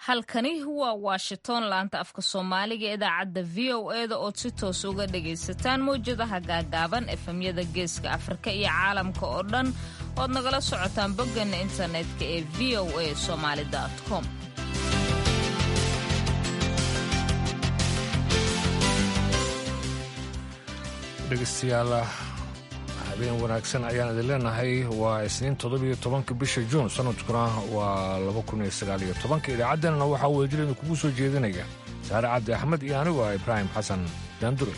halkani waa washington laanta afka soomaaliga idaacadda v o eda ood si toos uga dhagaysataan mawjadaha gaagaaban efemyada geeska afrika iyo caalamka oo dhan ood nagala socotaan boggeena internetka ee v o a somaali.com. dhegeystayaal habeen wanaagsan ayaan idin leenahay. waa isniin 17 bisha juun sanadkuna waa 2019. idaacaddeenana waxaa weejiraynu kugu soo jeedinaya saare cabdi axmed iyo anigu ah ibraahim xasan daandure.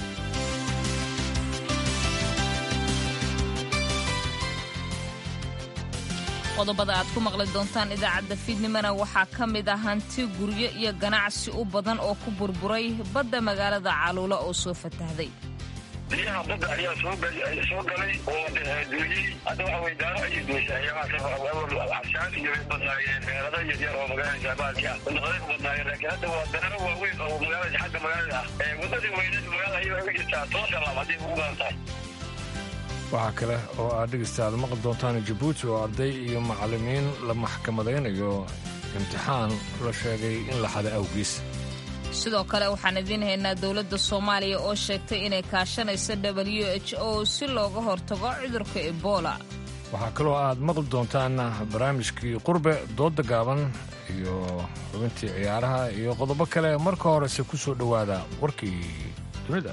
qodobada aad ku maqli doontaan idaacadda fiidnimona waxaa ka mid ah hanti guryo iyo ganacsi u badan oo ku burburay badda magaalada caluula oo soo fatahday. biyaha badda ayaa soo galay oo duuyey. hadda waxa way daaro ayay duushay xabsaan iyo badnaayeen meelada yaryar oo magaalada shaabaalka wadaqaday ku badnaayeen laakiin hadda waa daaro waaweyn oo magaalada xagga magaalada ah wadadii weyneed magaalada ayay uga jirtaa toosha lab haddii ugu badan tahay. waxaa kale oo aad dhegeystayaal maqli doontaan jabuuti oo arday iyo macallimiin la maxkamadaynayo imtixaan la sheegay in la xada awgiis. sidoo kale waxaan idiin haynaa dowladda soomaaliya oo sheegtay inay kaashanayso WHO si looga hortago cudurka ebola. waxaa kaloo aad maqli doontaan barnaamijkii qurbe dooda gaaban iyo xubintii ciyaaraha iyo qodobo kale. marka horese ku soo dhowaada warkii dunida.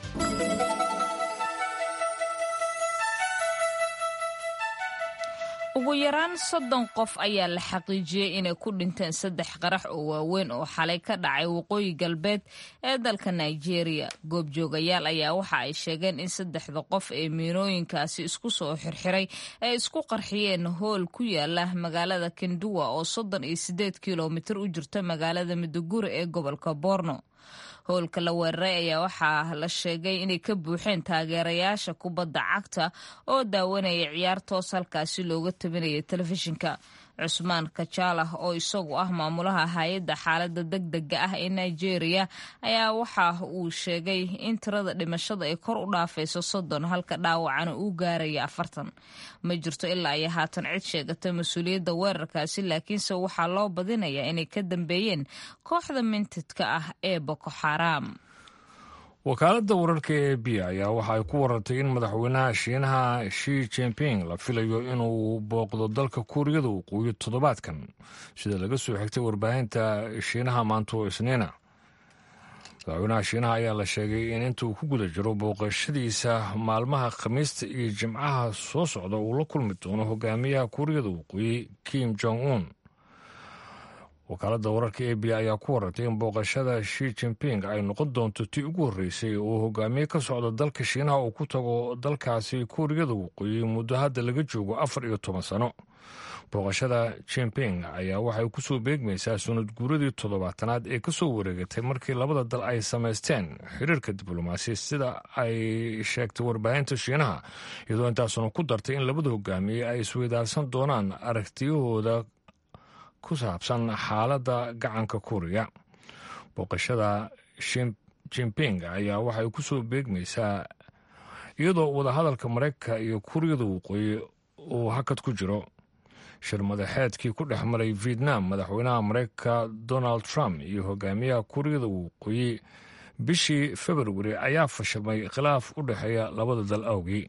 ugu yaraan 30 qof ayaa la xaqiijiyey inay ku dhinteen 3 qarax oo waaweyn oo xalay ka dhacay waqooyi galbeed ee dalka Nigeria. goobjoogayaal ayaa waxa ay sheegeen in 3 qof ee miinooyinkaasi isku soo xirxiray ay isku qarxiyeen hool ku yaala magaalada Kinduwa oo 38 kilomitir u jirta magaalada Maiduguri ee gobolka Borno. howlka la weeraray ayaa waxaa la sheegay inay ka buuxeen taageerayaasha kubadda cagta oo daawanaya ciyaar toos halkaasi looga tabinaya telefishinka. cusmaan kajalah oo isagu ah maamulaha hay-adda xaaladda degdega ah ee Nigeria ayaa waxa uu sheegay in tirada dhimashada ay kor u dhaafayso 30 halka dhaawacana uu gaaraya 40. ma jirto ilaa ay haatan cid sheegata mas-uuliyadda weerarkaasi laakiinse waxaa loo badinayaa inay ka dambeeyeen kooxda mintidka ah ee Boko Haram. wakaaladda wararka ee AB ayaa waxa ay ku warartay in madaxweynaha shiinaha Xi Jinping la filayo inuu booqdo dalka kuuriyada waqooyi toddobaadkan sida laga soo xigtay warbaahinta shiinaha maanta oo isniina. madaxweynaha shiinaha ayaa la sheegay in inta uu ku guda jiro booqashadiisa maalmaha khamiista iyo jimcaha soo socda uu la kulmi doono hogaamiyaha kuuriyada waqooyi Kim Jong-un. wakaaladda wararka AB ayaa ku warartay in booqashada Xi Jinping ay noqon doonto tii ugu horreysay oo hogaamiye ka socda dalka shiinaha uu ku tago dalkaasi kuuriyada waqooyi muddo hadda laga joogo 14 sano. booqashada Jinping ayaa waxay ku soo beegmaysaa sanad guuradii 70aad ee ka soo wareegatay markii labada dal ay samaysteen xiriirka diblomaasi sida ay sheegtay warbaahinta shiinaha, iyadoo intaasuna ku dartay in labada hogaamiye ay isweydaarsan doonaan aragtiyahooda ku saabsan xaaladda gacanka kuuriya. booqashada Jinping ayaa waxay ku soo beegmaysaa iyadoo wadahadalka Mareykanka iyo kuuriyada waqooyi uu hakad ku jiro. shir madaxeedkii ku dhex maray Vietnam madaxweynaha Mareykanka Donald Trump iyo hogaamiyaha kuuriyada waqooyi bishii February ayaa fashilmay khilaaf u dhexeeya labada dal awgii.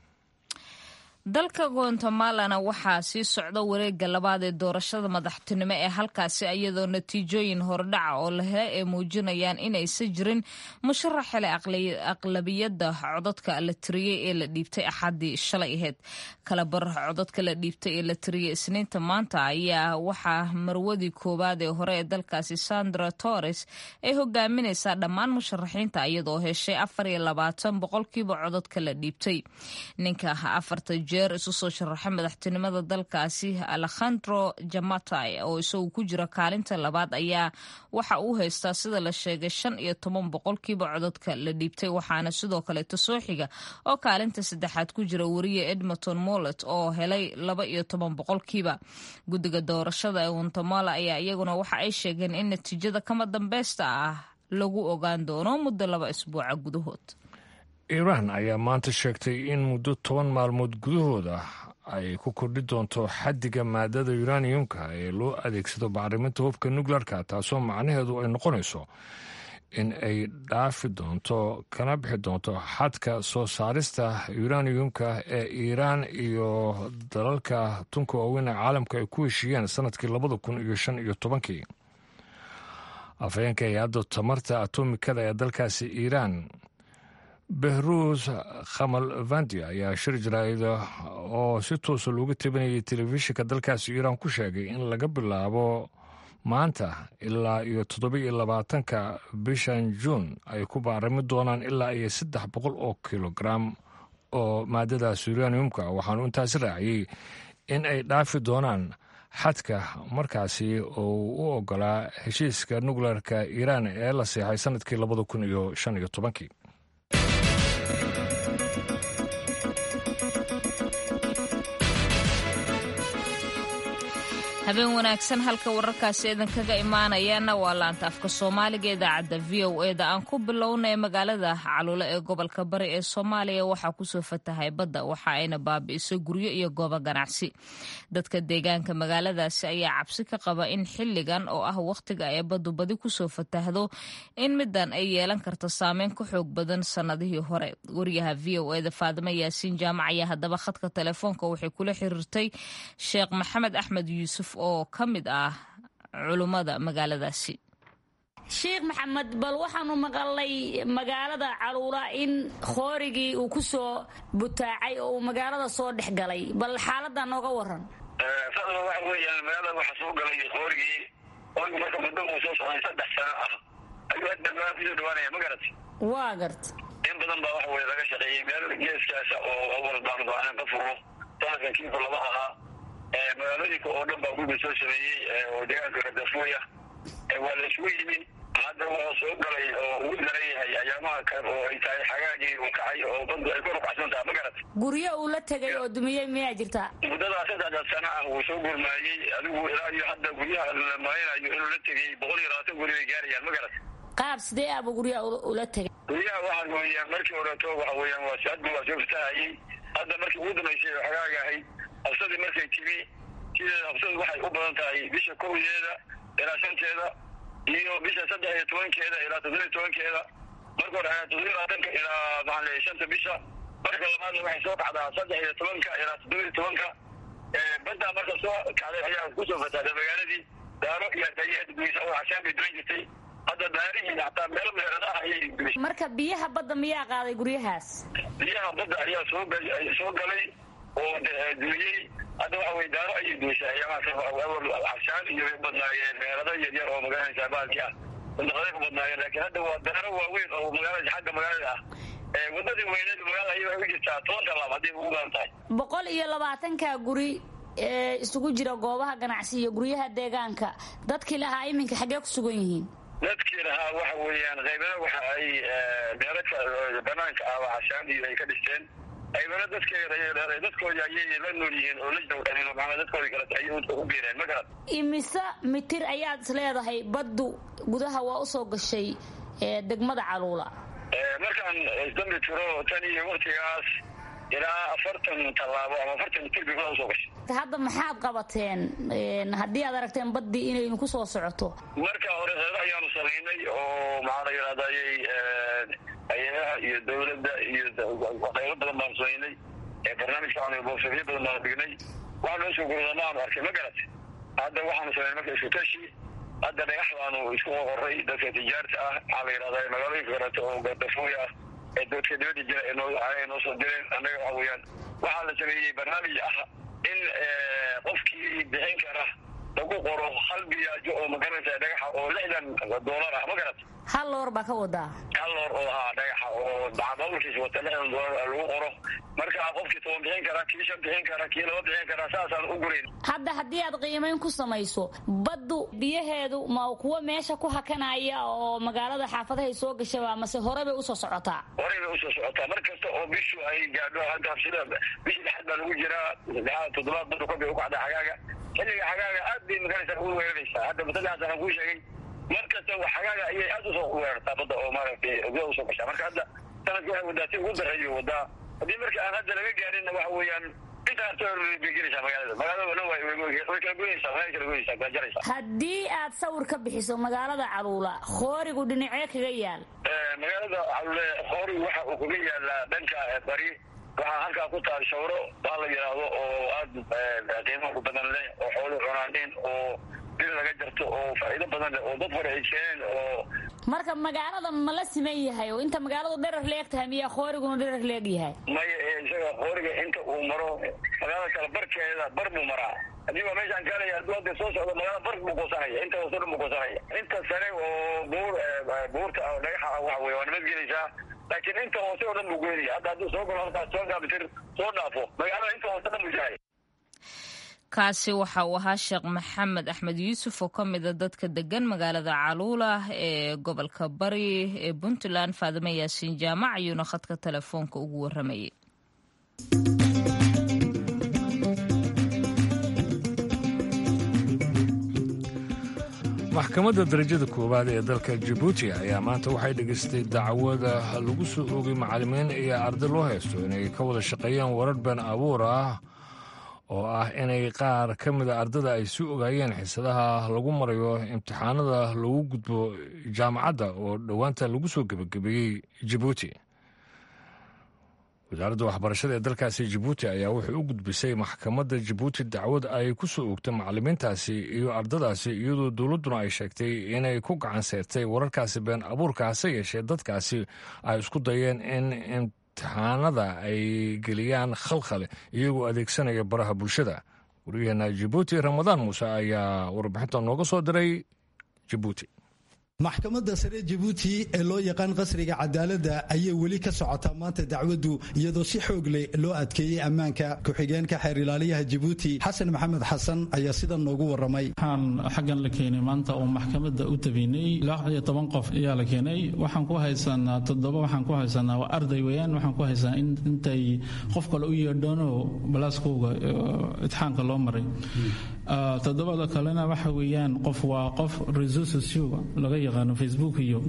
dalka Guatemala waxaa sii socda wareegga labaad ee doorashada madaxtinimo ee halkaasi iyadoo natiijooyin hordhaca oo la helay ay muujinayaan inaysan jirin musharax helay aqlabiyadda codadka la tiriyey ee la dhiibtay axaddii shalay ahayd. kalabar codadka la dhiibtay ee la tiriyey isniinta maanta ayaa waxaa marwadii koowaad ee hore ee dalkaasi Sandra Torres ay hogaaminaysaa dhammaan musharaxiinta iyadoo heshay 24% codadka la dhiibtay. ninka 4 jeer isu soo sharaxay madaxtinimada dalkaasi Alejandro Yamatay oo isagu ku jira kaalinta labaad ayaa waxa uu haystaa sida la sheegay 15% codadka la dhiibtay. waxaana sidoo kale soo xiga oo kaalinta saddexaad ku jira wariye Edmonton Mollett oo helay 12%. guddiga doorashada ee Guatemala ayaa iyaguna waxa ay sheegeen in natiijada kama dambaysta ah lagu ogaan doono muddo 2 isbuuc gudahood. iiraan ayaa maanta sheegtay in muddo 10 maalmood gudahooda ay ku kordhi doonto xaddiga maadada uraniumka ee loo adeegsado bacriminta hubka nukleerka, taasoo macnaheedu ay noqonayso in ay dhaafi doonto kana bixi doonto xadka soo saarista uraniumka ee iiraan iyo dalalka tunka waaweyn ee caalamka ay ku heshiiyeen sanadkii 2015. afhayeenka hay-adda tamarta atomikada ee dalkaasi iiraan behruus khamalvandi ayaa shir jaraa'ida oo si toosa looga tabinayay telefishinka dalkaasi iiraan ku sheegay in laga bilaabo maanta ilaa iyo 27 bishan juun ay ku baarami doonaan ilaa iyo 300 oo kilogaram oo maadadaas uraniumka, waxaanu intaasi raaciyey in ay dhaafi doonaan xadka markaasi oo u ogolaa heshiiska nukleerka iiraan ee la seexay sanadkii 2015. habeen wanaagsan. halka wararkaasi idinkaga imaanayaana waa laanta afka soomaaliga idaacadda v o e da aan ku bilownay magaalada caluule ee gobolka bari ee soomaaliya waxaa kusoo fatahay badda, waxa ayna baabi'isay guryo iyo goobo ganacsi. dadka deegaanka magaaladaasi ayaa cabsi ka qaba in xilligan oo ah wakhtiga ay baddu badi kusoo fatahdo in midan ay yeelan karto saameyn ka xoog badan sannadihii hore. wariyaha v o e da faadimo yaasiin jaamac ayaa haddaba khadka telefoonka waxay kula xiriirtay sheekh maxamed axmed yuusuf oo ka mid ah culummada magaaladaasi. sheekh maxamed, bal waxaanu maqalay magaalada caluula in khoorigii uu ku soo butaacay oo uu magaalada soo dhex galay, bal xaaladda nooga waran. fadlan waxa weeyaan magaalada waxa soo galay khoorigii marka muddo uu soo socday 3 sano ah ayuu hadda kusoo dhawaanaya magaratay. waa garta in badan baa waxa weye laga shaqeeyey meel geeskaasa oo awal baan go-aan ka furo sanadkan kiiba laba ahaa magaalooyinka oo dhan baa gurba soo sameeyey oo deegaanka Kadafuya waa la isugu yimid. hadda wuxuu soo galay oo ugu daran yahay ayaamaha kale oo ay tahay xagaagii uu kacay oo baddu ay kor u kacsan tahay magaratay. guryo uu la tegay oo dumiyey miyaa jirta? muddada 3 sano ah wuu soo gurmaayey adigu ilaa iyo hadda guryaha la maaynayo inuu la tegay 120 guri ay gaarayaan magaratay. qaab sidee abu guryaha ula tegay? guryaha waxaan weeyaan markii horeeto waxa weeyaan waa saadku waa soo fatahayey. hadda markii ugu dambaysay oo xagaaga ahayd hafsadii markay timi sideeda hafsadu waxay u badan tahay bisha 1 ilaa 5 iyo bisha 13 ilaa 17 marka hore 17 ilaa maxaa 5 bisha marka labaadna waxay soo kacdaa 13 ilaa 17 badda marka soo kacday ayaa ku soo fatahday magaaladii daaro iyo dayad guisa oo xasaan bay duwan jirtay. hadda daarihi hataa meel meerada ah ayay gulisay. marka biyaha badda miyaa qaaday guryahaas? biyaha badda ayaa soo galay oo duuliyey. hadda waxa weye daaro ayay duushay ayaamaha xasaan iyo badnaayeen meelada yaryar oo magaalada baalki ah bandaqaday ku badnaayeen, laakiin hadda waa daaro waaweyn oo magaalada xagga magaalada ah wadadii weyneed magaalada ayay waxay u jirtaa 10 laab haddii ugu badan tahay. 120 guri isugu jira goobaha ganacsi iyo guryaha deegaanka. dadkii lahaa iminka xaggee ku sugan yihiin? dadkii lahaa waxa weeyaan qaybana waxa ay meelaka banaanka ah xasaan iyo ay ka dhisteen, qaybana dadkoodii ayay la nool yihiin oo la jawdhaneen macnaha dadkoodii kale ayay u biireen magarat. imise mitir ayaad isleedahay baddu gudaha waa u soo gashay degmada caluula? markaan isdambi tiro tan iyo waqtigaas ilaa 40 tallaabo ama 40 mitir bay usoo gashay. hadda maxaad qabateen haddii aad aragteen baddii inay ku soo socoto? marka hore reer ayaanu samaynay oo maxaa la yidhahdayay hay'adaha iyo dowladda iyo qaybo badan baan samaynay barnaamijka aan boosafyo badan baan dhignay. waxaa noo soo gurdamaan arkay magarat. hadda waxaanu samaynay marka isku tashi. hadda dhagax baanu isku qoray dadka tijaarta ah maxaa la yidhahdaa magaalooyinka kaleeto oo Kadafuya ah dadka dibadda jira ee noo soo direen. annaga waxa weeyaan waxaa la sameeyey barnaamij ah in qofkii bixin kara lagu qoro hal biyaajo oo magaranaysa dhagaxa oo $60 ah magarat. hal loor baa ka wadaa? hal loor oo dhagaxa oo bacdalkiisa wata $60 lagu qoro. marka qofkii 10 bixin kara, kii 5 bixin kara, kii 2 bixin kara, saasaan u gurin. hadda haddii aad qiimayn ku samayso baddu biyaheedu ma kuwa meesha ku hakanaya oo magaalada xaafadahay soo gashaba mase hore bay u soo socotaa? hore bay u soo socotaa. mar kasta oo bishu ay gaadho hadda sida bishii dhexda baa lagu jiraa 7 baddu ka bay u kacda xagaaga. xilliga xagaaga aad bay magaalada ugu weeraraysaa. hadda badda aan ku sheegay mar kasta xagaaga ayay aad u soo weerartaa badda oo maaragtay ugu soo gashaa. marka hadda sanadkii waxay wadaa si ugu dareeyo wadaa haddii marka aan hadda laga gaarinna waxa weeyaan haddii aad sawir ka bixiso magaalada caluula khoorigu dhinacee kaga yaal magaalada caluule khoorigu waxa uu kaga yaalaa dhanka bari waxaa halkaa ku taal shawro baa la yidhaahdo oo aad qiimo ku badan leh oo xooluhu cunaaneen oo dhir laga jarto oo faa'iido badan leh oo dad hore ay keeneen oo marka magaalada ma la siman yahay oo inta magaaladu dherer leeg tahay miyaa khooriguna dherer leeg yahay maya isaga khooriga inta uu maro magaalada kale barkeeda bar buu maraa haddii waa meeshaan kaalaya hadda soo socda magaalada bar buu goosanaya inta hoose dhan buu goosanaya inta sare oo buurta dhagaxa waxa weye waa nabadgelaysaa laakiin inta hoose oo dhan buu goynaya hadda hadduu soo galo halkaas 12 mitir soo dhaafo magaalada inta hoose dhan buu yahay kaasi waxa uu ahaa sheekh maxamed axmed yuusuf oo ka mida dadka degan magaalada caluula ee gobolka bari ee puntland faadime yaasiin jaamac ayuuna khadka telefoonka ugu waramayay maxkamadda darajada koowaad ee dalka jabuuti ayaa maanta waxay dhegaystay dacwada lagu soo oogay macallimiin iyo arday loo haysto inay ka wada shaqeeyaan warar been abuur ah oo ah inay qaar ka mida ardada ay sii ogaayeen xiisadaha lagu marayo imtixaanada lagu gudbo jaamacadda oo dhowaanta lagu soo gebagabeeyey jabuuti wasaaradda waxbarashada ee dalkaasi jabuuti ayaa waxay u gudbisay maxkamadda jabuuti dacwad ay ku soo oogtay macallimiintaasi iyo ardadaasi iyadoo dowladduna ay sheegtay inay ku gacan seertay wararkaasi been abuurka hase yeeshee dadkaasi ay isku dayeen in imtixaanada ay geliyaan khalkhal iyagoo adeegsanaya baraha bulshada waryaheena jabuuti ramadaan muuse ayaa warbixinta nooga soo diray jabuuti maxkamadda sare jabuuti ee loo yaqaan qasriga cadaaladda ayay weli ka socotaa maanta dacwaddu iyadoo si xoog leh loo adkeeyey ammaanka ku-xigeenka xeer ilaaliyaha jabuuti xasan maxamed xasan ayaa sidan noogu warramay waxaan xaggan la keenay maanta oo maxkamadda u tabiinay 16 qof ayaa la keenay waxaan ku haysanaa 7 waxaan ku haysanaa waa arday weeyaan waxaan ku haysanaa intay qof kale u yeedhoono balaaskooga imtixaanka loo maray 7 kalena waxa weeyaan qof waa qof réseaux sociaux laga yaqaano Facebook iyo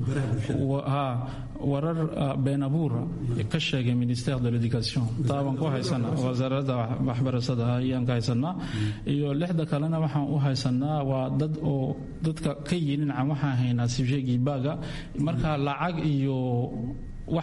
warar been abuura ka sheegay ministère de l'éducation taaban ku haysanaa wasaaradda waxbarashada ayaan ka haysanaa iyo 6 kalena waxaan u haysanaa waa dad oo dadka ka yinin aan waxaan haynaa sibjeegii baaga marka lacag iyo wax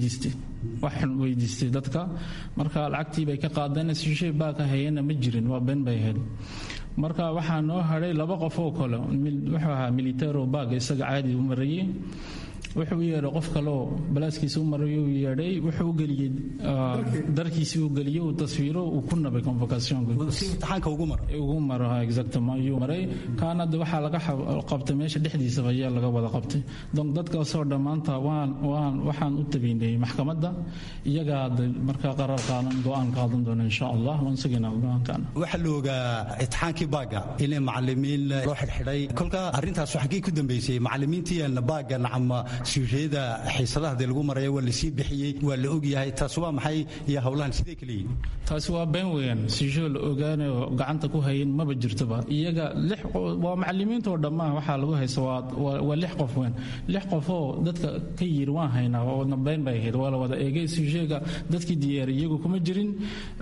weydiistay dadka marka lacagtii bay ka qaadeen sibjeeg baaga hayna ma jirin waa been bay ahayd marka waxaa noo hadhay 2 qof oo kale wuxuu ahaa militaro baaga isaga caadi u marayay wuxuu yeeray qof kale oo balaaskiisa u marayo u yeeray wuxuu geliyay darkiisii u geliyay uu taswiiro uu ku nabay convocation-ka imtixaanka ugu maro exactement ayuu maray kaanada waxaa laga qabtay meesha dhexdiisa ayaa laga wada qabtay donc dadkaasoo dhammaanta waxaan u tabiinay maxkamadda iyaga markaa qarar qaadan go'aan qaadan doona insha allah waan sugaynaa go'aankan waxaa la ogaa imtixaankii baaga inay macallimiin loo xidhxidhay kolka arrintaas waxaa ku dambeysay macallimiintii baaga nacama suujeeda xiisadaha de lagu marayo waa la sii bixiyey waa la ogyahay taas waa maxay iyo howlahan sidee kala yihiin taasi waa been weeyaan suujeo la ogaanayo gacanta ku hayin maba jirtoba iyaga waa macallimiinta oo dhammaan waxaa lagu haysa waa 6 qof weyn 6 qof oo dadka ka yiri waan haynaa oo been bay ahayd waa la wada eegay suujeega dadkii diyaar iyagu kuma jirin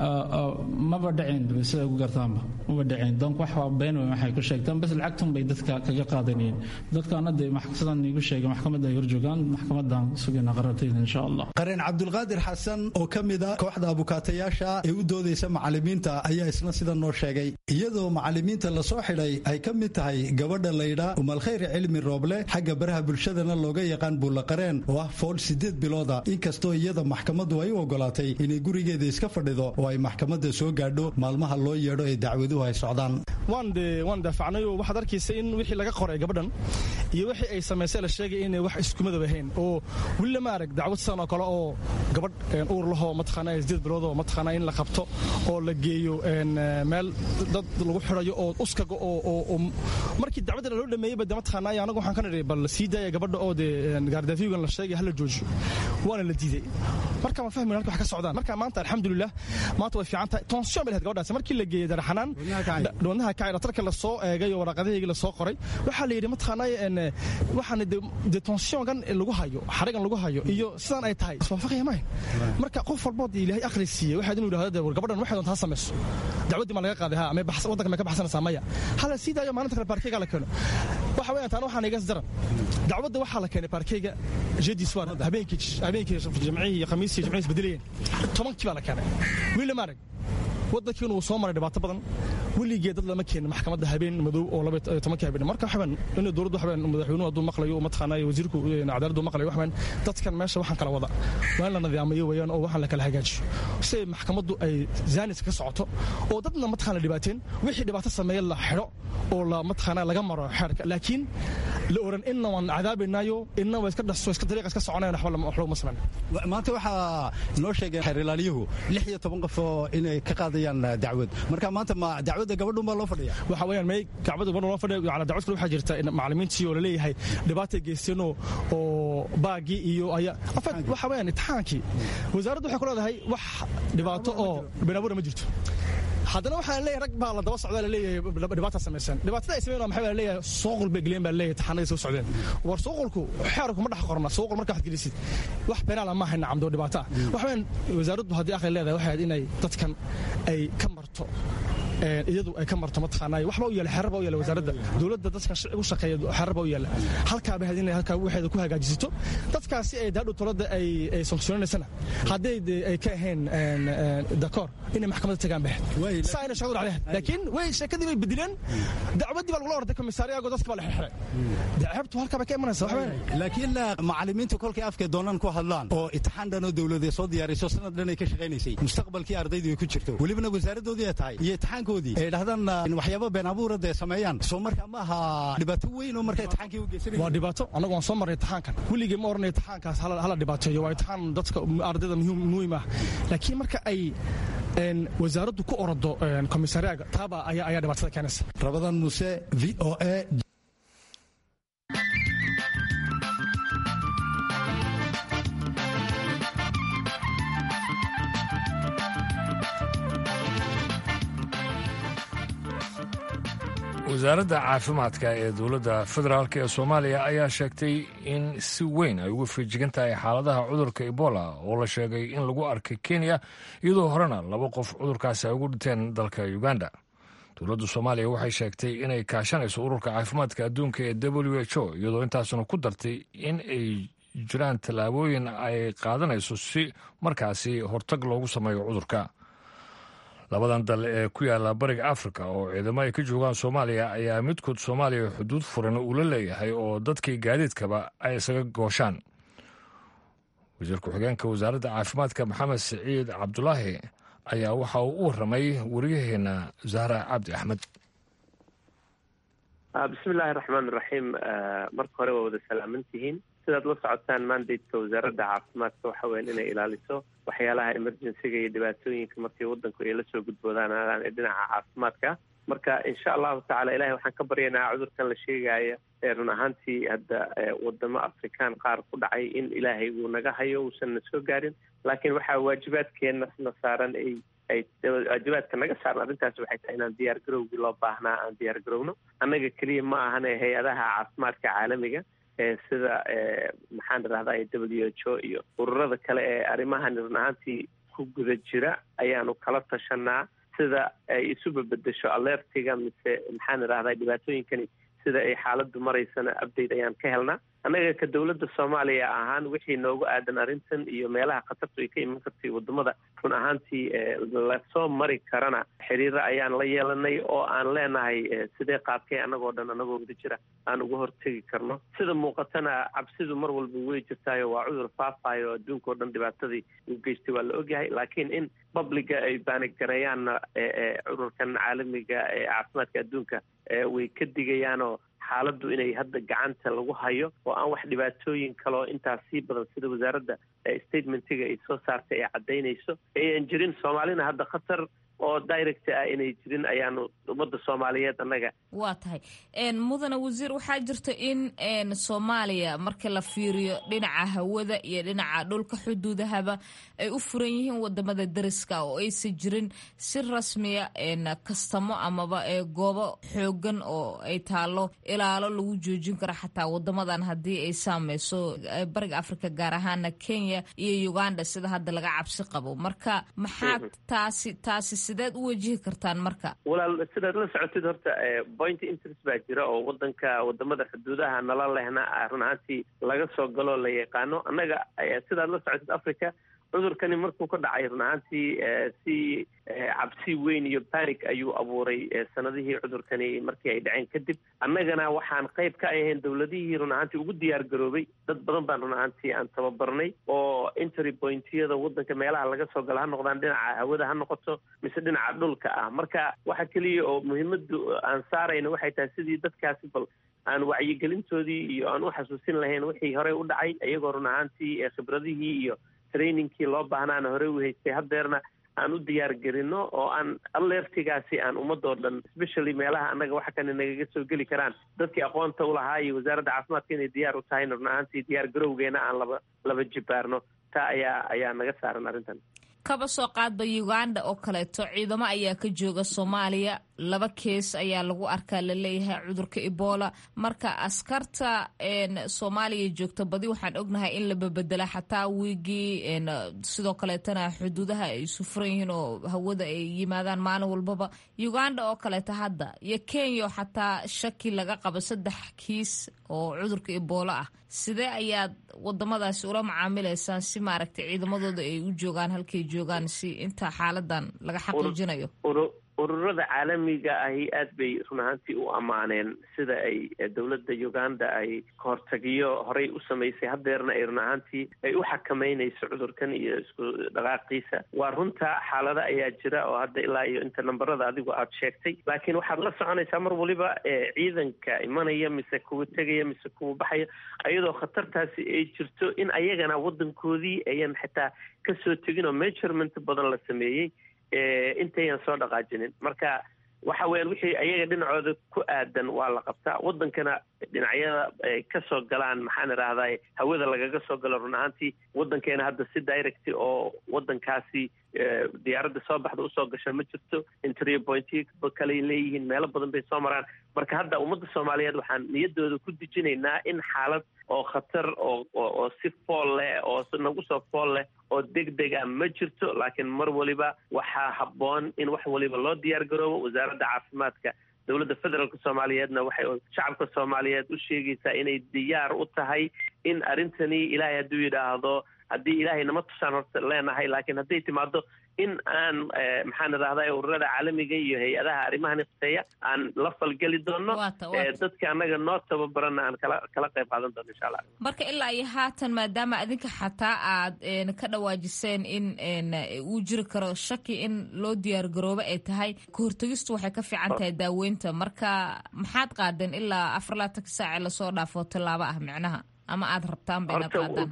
maba dhaceen sida ugu gartaanba maba dhaceen donc wax waa been weyn waxay ku sheegtaan bas lacagtun bay dadka kaga qaadanayeen dadkaana de maxkamadan igu sheegay maxkamadda joogaan maxkamadan sugayna qararteeda insha Allah qareen Cabdulqaadir Xasan oo kamida kooxda abukaatayaasha ee u doodaysa macallimiinta ayaa isna sida noo sheegay iyadoo macallimiinta la soo xidhay ay kamid tahay gabadha Layla Umal Khayr Cilmi Rooble xagga baraha bulshadana looga yaqaan buula qareen oo ah fool 8 bilooda inkastoo iyada maxkamaddu ay u ogolaatay inay gurigeeda iska fadhido oo ay maxkamadda soo gaadho maalmaha loo yeedho ee dacwaduhu ay socdaan waan daafacnay oo waxaad arkaysa in wixii laga qoray gabadhan iyo wixii ay sameysay la sheegay in wax isku mid ahayn oo willa ma arag dacwad san oo kale oo gabadh uur laho mataqaanaa 8 bilood oo mataqaanaa in la qabto oo la geeyo meel dad lagu xirayo oo uskaga oo markii dacwadda loo dhameeyay bad mataqaanaa anagu waxaan ka nidhi bal sii daaya gabadha oo de gaardaafigan la sheegay hal joojiyo waana la diiday marka ma fahmin halka wax ka socdaan marka maanta alxamdulillah maanta way fiican tahay tension bay gabadhaas markii la geeyay daraxanaan doonaha kacay dhakhtarka la soo eegay oo waraqadihii la soo qoray waxa la yiri mataqaanay waxaan de tension kan lagu hayo xarigan lagu hayo iyo sidaan ay tahay iswaafaqaya ma marka qof walba ilaahay akhrisiye waxa inuu yiraahdo gabadhan waxay doontaa sameeyo dacwadii ma laga qaaday ama baxs wadanka ma ka baxsanaysaa maya hala sidaayo maalinta kale baarkeyga la keeno waxa weeyaan taan waxaan iga daran dacwadda waxa la keenay baarkeyga jeedi swar habeenkii jamciyi khamiisii jamciyi beddelayeen 10 baa la keenay wiil ma arag waddankiina uu soo maray dhibaato badan weligeed dad lama keenin maxkamadda habeen madow oo 12 habeen marka waxaan inuu dawladdu waxaan madaxweynuhu haduu maqlayo oo mataqaanay wasiirku cadaaladdu maqlayo waxaan dadkan meesha waxaan kala wada waan la nadiimayo weeyaan oo waxaan la kala hagaajiyo si maxkamaddu ay zaanis ka socoto oo dadna mataqaanay dhibaateen wixii dhibaato sameeyay la xiro oo la mataqaanay laga maro xeerka laakiin la oran inna waan cadaabinayo inna way iska dhaso iska dariiq iska soconayaan wax loo maslan maanta waxa noo sheegay xeerilaaliyuhu 16 qof oo inay ka qaadayaan dacwad marka maanta ma dacwada gabadhu ma loo fadhiya waxa weeyaan may gabadhu ma loo fadhiyo ala dacwad waxa jirta in macallimiintii oo leeyahay dhibaato geysteen oo baagi iyo waxa weeyaan imtixaankii wasaaraddu waxay ku leedahay wax dhibaato oo beenabuur ma jirto haddana waxaan leeyahay rag baa la daba socdaa la leeyahay dhibaato samaysan dhibaatada ay sameeyaan maxay leeyahay suuqul bay galeen baa leeyahay taxanada soo socdeen war suuqulku xeerku ma dhax qorna suuqul marka wax gelisid wax beenaal ma hayna camdo dhibaato waxaan wasaaraddu hadii akhri leedahay waxay inay dadkan ay ka marto iyadu ay ka marto mataqaanay waxba u yeelay xaraba u yeelay wasaaradda dawladda dadka u shaqeeya xaraba u yeelay halka bay hadinay halka waxay ku hagaajisto dadkaasi ay daadho tolada ay sanksiyoonaysana haday ay ka ahayn dakor inay maxkamadda tagaan baa saayna shaqo dhacday laakiin way shaqadii bay bedileen dacwadii baa lagu orday komisariyaga dadka baa la xirxiray dacabtu halka bay ka imanaysaa waxba laakiin macallimiintu kolkay afka doonaan ku hadlaan oo imtixaan dhan oo dawladda soo diyaariso sanad dhan ay ka shaqeynaysay mustaqbalkii ardaydu ay ku jirto walibana wasaaradoodii ay tahay iyo ay dhahdaan waxyaabo been abuurad ay sameeyaan soo marka ma aha dhibaato weyn oo marka imtixaankii u geysanay waa dhibaato anagu waan soo maray imtixaankan weligii ma oranay imtixaankaas hala dhibaateeyo waa imtixaan dadka ardayda muhiim ah laakiin marka ay wasaaraddu ku orado komisariyaga taaba ayaa dhibaatada keenaysa Rabadan Muuse VOA wasaaradda caafimaadka ee dowladda federaalk ee soomaaliya ayaa sheegtay in si weyn ay uga feejigan tahay xaaladaha cudurka ebola oo la sheegay in lagu arkay kenya iyadoo horena 2 qof cudurkaasi ay ugu dhinteen dalka uganda dowladda soomaaliya waxay sheegtay inay kaashanayso ururka caafimaadka adduunka ee WHO iyadoo intaasuna ku dartay in ay jiraan tallaabooyin ay qaadanayso si markaasi hortag loogu sameeyo cudurka labadan dal ee ku yaala bariga Afrika oo ciidamo ay ka joogaan Soomaaliya ayaa midkood Soomaaliya xuduud furan u leeyahay oo dadkii gaadiidkaba ay isaga gooshaan wasiirka xigeenka wasaaradda caafimaadka Maxamed Saciid Cabdulaahi ayaa waxa uu u waramay wariyaheena Zahra Cabdi Axmed bismillaahi raxmaani raxiim marka hore waa wada salaamantihiin sidaad la socotaan mandateska wasaaradda caafimaadka waxa weyn inay ilaaliso waxyaalaha emergencyga iyo dhibaatooyinka markii waddanku ay la soo gudboodaan ee dhinaca caafimaadka marka insha allahu tacaala ilaahay waxaan ka baryaynaa cudurkan la sheegaya run ahaantii hadda wadamo afrikaan qaar ku dhacay in ilaahay uu naga hayo uusan na soo gaarin laakiin waxaa waajibaadkeenna saaran ay waajibaadka naga saaran arrintaas waxay tahay inaan diyaar garowgii loo baahnaa aan diyaar garowno annaga keliya ma ahane hay-adaha caafimaadka caalamiga sida maxaan idhahdaa WHO iyo ururada kale ee arrimahan run ahaantii ku guda jira ayaanu kala tashanaa sida ay isu bedesho alertiga mise maxaan idhahdaa dhibaatooyinkani sida ay xaaladdu maraysana update ayaan ka helnaa annaga ka dowladda Soomaaliya ahaan wixii noogu aadan arrintan iyo meelaha khatartu ay ka iman kartay wadamada run ahaantii la soo mari karana xiriiro ayaan la yeelanay oo aan leenahay sidee qaabkay annagoo dhan annagoo wada jira aan uga hortegi karno sida muuqatana cabsidu mar walba way jirtaayo waa cudur faafayo adduunka oo dhan dhibaatadii uu geystay waa la ogyahay laakiin in publiga ay baanigareeyaan cudurkan caalamiga ee caafimaadka adduunka way ka digayaanoo xaaladdu inay hadda gacanta lagu hayo oo aan wax dhibaatooyin kaloo intaas sii badan sida wasaaradda statementiga ay soo saartay ay caddaynayso ayan jirin soomaalina hadda khatar oo direct ah inay jirin ayaanu ummadda soomaaliyeed annaga. waa tahay mudane wasiir, waxaa jirta in soomaaliya marka la fiiriyo dhinaca hawada iyo dhinaca dhulka xuduudahaba ay u furan yihiin wadamada dariska oo aysan jirin si rasmiya kastamo amaba goobo xoogan oo ay taalo ilaalo lagu joojin karo xataa wadamadan haddii ay saameyso bariga africa gaar ahaana Kenya iyo Uganda sida hadda laga cabsi qabo. marka maxaad taasi sideed u wajihi kartaan? marka walaal sidaad la socotid horta point interest baa jira oo wadamada xuduudaha nala lehna run ahaantii laga soo galo la yaqaano. annaga sidaad la socotid Africa cudurkani markuu ka dhacay run ahaantii si cabsi weyn iyo panic ayuu abuuray sanadihii cudurkani markii ay dhaceen kadib. annagana waxaan qayb ka ahayn dowladihii run ahaantii ugu diyaar garoobay. dad badan baan run ahaantii aan tababarnay oo entry pointyada wadanka meelaha laga soo galo ha noqdaan dhinaca hawada ha noqoto mise dhinaca dhulka ah. marka waxa keliya oo muhiimadu aan saarayna waxay tahay sidii dadkaasi bal aan wacyigelintoodii iyo aan u xasuusin lahayn wixii horey u dhacay, iyagoo run ahaantii khibradihii iyo trainingkii loo baahnaana horey u haystay. haddeerna aan u diyaar gelino oo aan alertigaasi aan ummadoo dhan especially meelaha annaga waxa kane nagaga soo geli karaan dadkii aqoonta u lahaa iyo wasaaradda caafimaadka inay diyaar u tahay run ahaantii diyaar garowgeena aan laba jibaarno. taa ayaa naga saaran arrintan. kaba soo qaadba Uganda oo kaleeto ciidamo ayaa ka jooga Soomaaliya, 2 kees ayaa lagu arkaa la leeyahay cudurka Ebola. marka askarta Soomaaliya joogta badi waxaan ognahay in la bedela xataa wiigii sidoo kaleetana xuduudaha ay sufran yihiin oo hawada ay yimaadaan maalin walbaba. Uganda oo kaleeto hadda iyo Kenya xataa shaki laga qabo 3 kiis oo cudurka Ebola ah. sidee ayaad wadamadaasi ula macaamilaysaan si maaragtay ciidamadooda ay u joogaan halkay joogaan si inta xaaladan laga xaqiijinayo? ururada caalamiga ahi aad bay run ahaantii u ammaaneen sida ay dowladda Uganda ay kahortagiyo horey u samaysay, haddeerna ay run ahaantii ay u xakameynayso cudurkan iyo isku dhaqaaqiisa. waa runta xaalada ayaa jira oo hadda ilaa iyo inta nambarada adigu aad sheegtay, laakiin waxaad la soconaysaa mar waliba ciidanka imanaya mise kuwa tegaya mise kuwa baxaya iyadoo khatartaasi ay jirto in ayagana wadankoodii ayan xitaa kasoo tegin oo measurement badan la sameeyey intayan soo dhaqaajinin. marka waxa weeyaan wixii ayaga dhinacooda ku aadan waa la qabtaa. wadankana dhinacyada ay ka soo galaan maxaan idhaahdaa hawada lagaga soo galo run ahaantii wadankeena hadda si direct oo wadankaasi diyaaradda soo baxda usoo gasha ma jirto. entry point kaley leeyihiin, meelo badan bay soo maraan. marka hadda ummadda Soomaaliyeed waxaan niyadooda ku dejinaynaa in xaalad oo khatar oo si fool leh oo nagu soo fool leh oo degdeg ah ma jirto. laakiin mar waliba waxaa habboon in wax waliba loo diyaar garoobo. wasaaradda caafimaadka dowladda federaalka Soomaaliyeedna waxay shacabka Soomaaliyeed u sheegaysaa inay diyaar u tahay in arrintani ilaahay hadduu yidhaahdo haddii ilaahay nama tusaan horta leenahay, laakiin hadday timaado in aan maxaan idhahdaa ururada caalamiga iyo hay-adaha arrimahan iqteeya aan la falgeli doono. dadka annaga noo tababarana aan kala qayb qaadan doono insha allah. marka ilaa iyo haatan maadaama adinka xataa aad ka dhawaajiseen in uu jiri karo shaki in loo diyaar garoobo ay tahay, kahortagistu waxay ka fiican tahay daaweynta. marka maxaad qaadeen ilaa 24 saac lasoo dhaafo tallaabo ah micnaha ama aad rabtaan bayna qaadaan?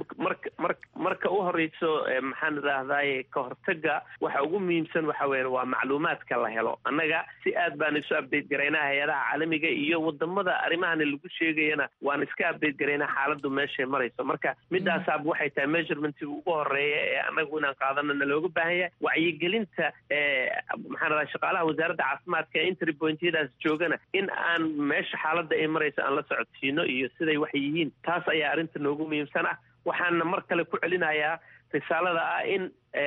marka u horeyso maxaan idhaahdaay ka hortaga waxa ugu muhiimsan waxa weeye waa macluumaadka la helo. annaga si aad baan isu update garaynaa hay-adaha caalamiga iyo wadamada arrimahan lagu sheegayana waan iska update garaynaa xaaladu meeshay marayso. marka midaasaab waxay tahay measurementii ugu horeeya ee annagu inaan qaadanana looga baahan yahay. wacyigelinta maxaan idhaha shaqaalaha wasaaradda caafimaadka entry pointyadaas joogana in aan meesha xaalada ay marayso aan la socodsiino iyo siday wax yihiin. taas ayaa arrinta noogu muhiimsan ah. waxaana mar kale ku celinayaa risaalada ah in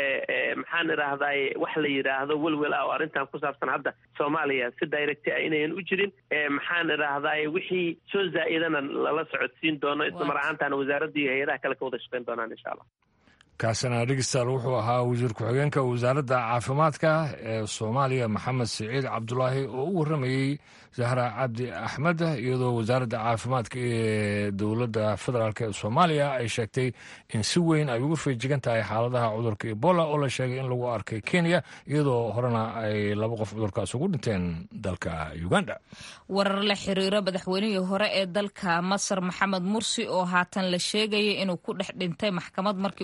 maxaan idhaahdaay wax la yidhaahdo welwel ah oo arrintan ku saabsan hadda Soomaaliya si direct ah inayan u jirin. maxaan idhaahdaay wixii soo zaa'idana lala socodsiin doono, isla mar ahaantaana wasaaradda iyo hay-adaha kale ka wada shaqayn doonaan insha allah. kaasina dhegeystayaal wuxuu ahaa wasiir ku-xigeenka wasaaradda caafimaadka ee Soomaaliya Maxamed Siciid Cabdulaahi oo u waramayey Zahra Cabdi Axmed, iyadoo wasaaradda caafimaadka ee dowladda federaalk ee Soomaaliya ay sheegtay in si weyn ay uga feejigan tahay xaaladaha cudurka Ebola oo la sheegay in lagu arkay Kenya, iyadoo horena ay 2 qof cudurkaas ugu dhinteen dalka Uganda. warar la xiriira madaxweynihii hore ee dalka Masar Maxamed Mursi oo haatan la sheegayay inuu ku dhex dhintay maxkamad markii uu ka soo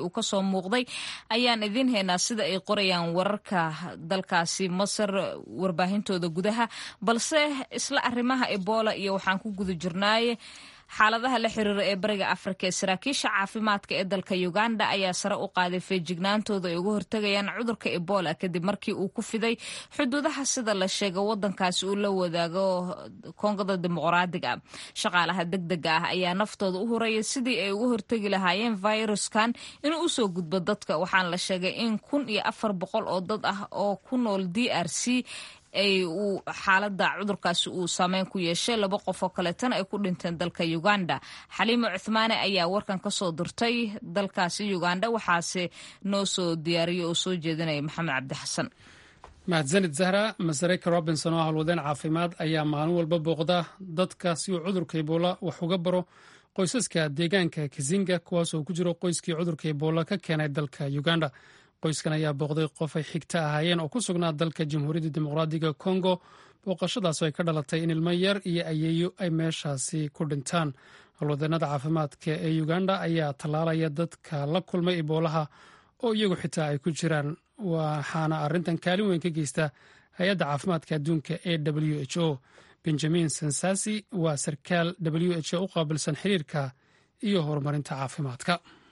muuqday ayaan idiin haynaa sida ay qorayaan wararka dalkaasi Masar warbaahintooda gudaha balse isla arrimaha Ebola iyo waxaan ku guda jirnaaye xaaladaha la xiriira ee bariga Afrika ee saraakiisha caafimaadka ee dalka Uganda ayaa sare u qaaday feejignaantooda ay uga hortagayaan cudurka Ebola kadib markii uu ku fiday xuduudaha sida la sheegay wadankaasi uu la wadaago Koongada Dimuqraadiga shaqaalaha degdega ah ayaa naftooda u horaya sidii ay uga hortagi lahaayeen viruskan inuu u soo gudbo dadka waxaan la sheegay in 1400 oo dad ah oo ku nool DRC ay uu xaaladda cudurkaasi uu saameyn ku yeeshay 2 qof oo kaleetana ay ku dhinteen dalka Uganda Xaliimo Cuthmaane ayaa warkan ka soo dirtay dalkaasi Uganda waxaase noo soo diyaariyay oo soo jeedinaya Maxamed Cabdi Xasan mahadsanid Zahra Masareka Robinson oo howlwadeen caafimaad ayaa maalin walba booqda dadka si uu cudurka Ebola wax uga baro qoysaska deegaanka Kizinga kuwaas oo ku jiro qoyskii cudurka Ebola ka keenay dalka Uganda qoyskan ayaa booqday qof ay xigta ahaayeen oo ku sugnaa dalka Jamhuuriyadda Dimuqraadiga Congo booqashadaas oo ay ka dhalatay in ilmo yar iyo ayeeyo ay meeshaasi ku dhintaan howlwadeenada caafimaadka ee Uganda ayaa tallaalaya dadka la kulmay Ebolaha oo iyagu xitaa ay ku jiraan waxaana arrintan kaalin weyn ka geysta hay-adda caafimaadka adduunka ee WHO Benjamin Sensasi waa sarkaal WHO u qaabilsan xiriirka iyo horumarinta caafimaadka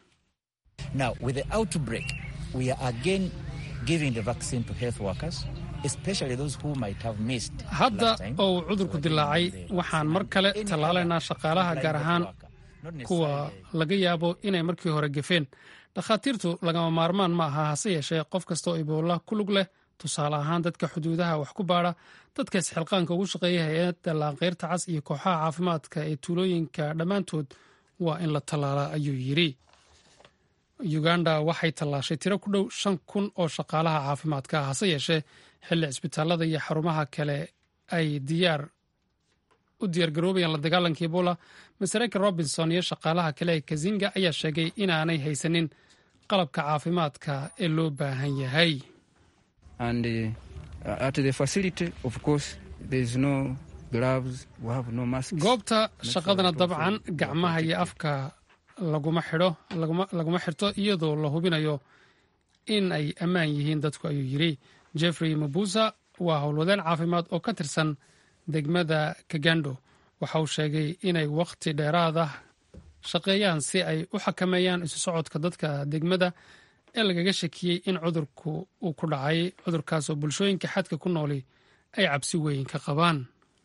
We are again giving the vaccine to health workers, especially those who might have missed. Hadda oo cudurku dilaacay waxaan mar kale tallaalaynaa shaqaalaha gaar ahaan kuwa laga yaabo inay markii hore gafeen dhakhaatiirtu lagama maarmaan ma aha hase yeeshee qof kasta oo Ebola ku lug leh tusaale ahaan dadka xuduudaha wax ku baara dadka isxilqaanka ugu shaqeeya hay'adda laanqeyrta cas iyo kooxaha caafimaadka ee tuulooyinka dhammaantood waa in la tallaalaa ayuu yidhi Uganda waxay tallaashay tiro ku dhow 5,000 oo shaqaalaha caafimaadka ah hase yeeshee xilli cisbitaalada iyo xarumaha kale ay u diyaargaroobayaan la dagaalanka Ebola Masareka Robinson iyo shaqaalaha kale ee Kizinga ayaa sheegay inaanay haysanin qalabka caafimaadka ee loo baahan yahay and at the facility of course there is no gloves we have no masks goobta shaqadana dabcan gacmaha iyo afka laguma xirto iyadoo la hubinayo in ay ammaan yihiin dadku ayuu yidhi Jeffrey Mabuza waa howlwadeen caafimaad oo ka tirsan degmada Kagando waxa uu sheegay inay waqti dheeraad ah shaqeeyaan si ay u xakameeyaan isu socodka dadka degmada ee lagaga shakiyey in cudurku uu ku dhacay cudurkaas oo bulshooyinka xadka ku nooli ay cabsi weyn ka qabaan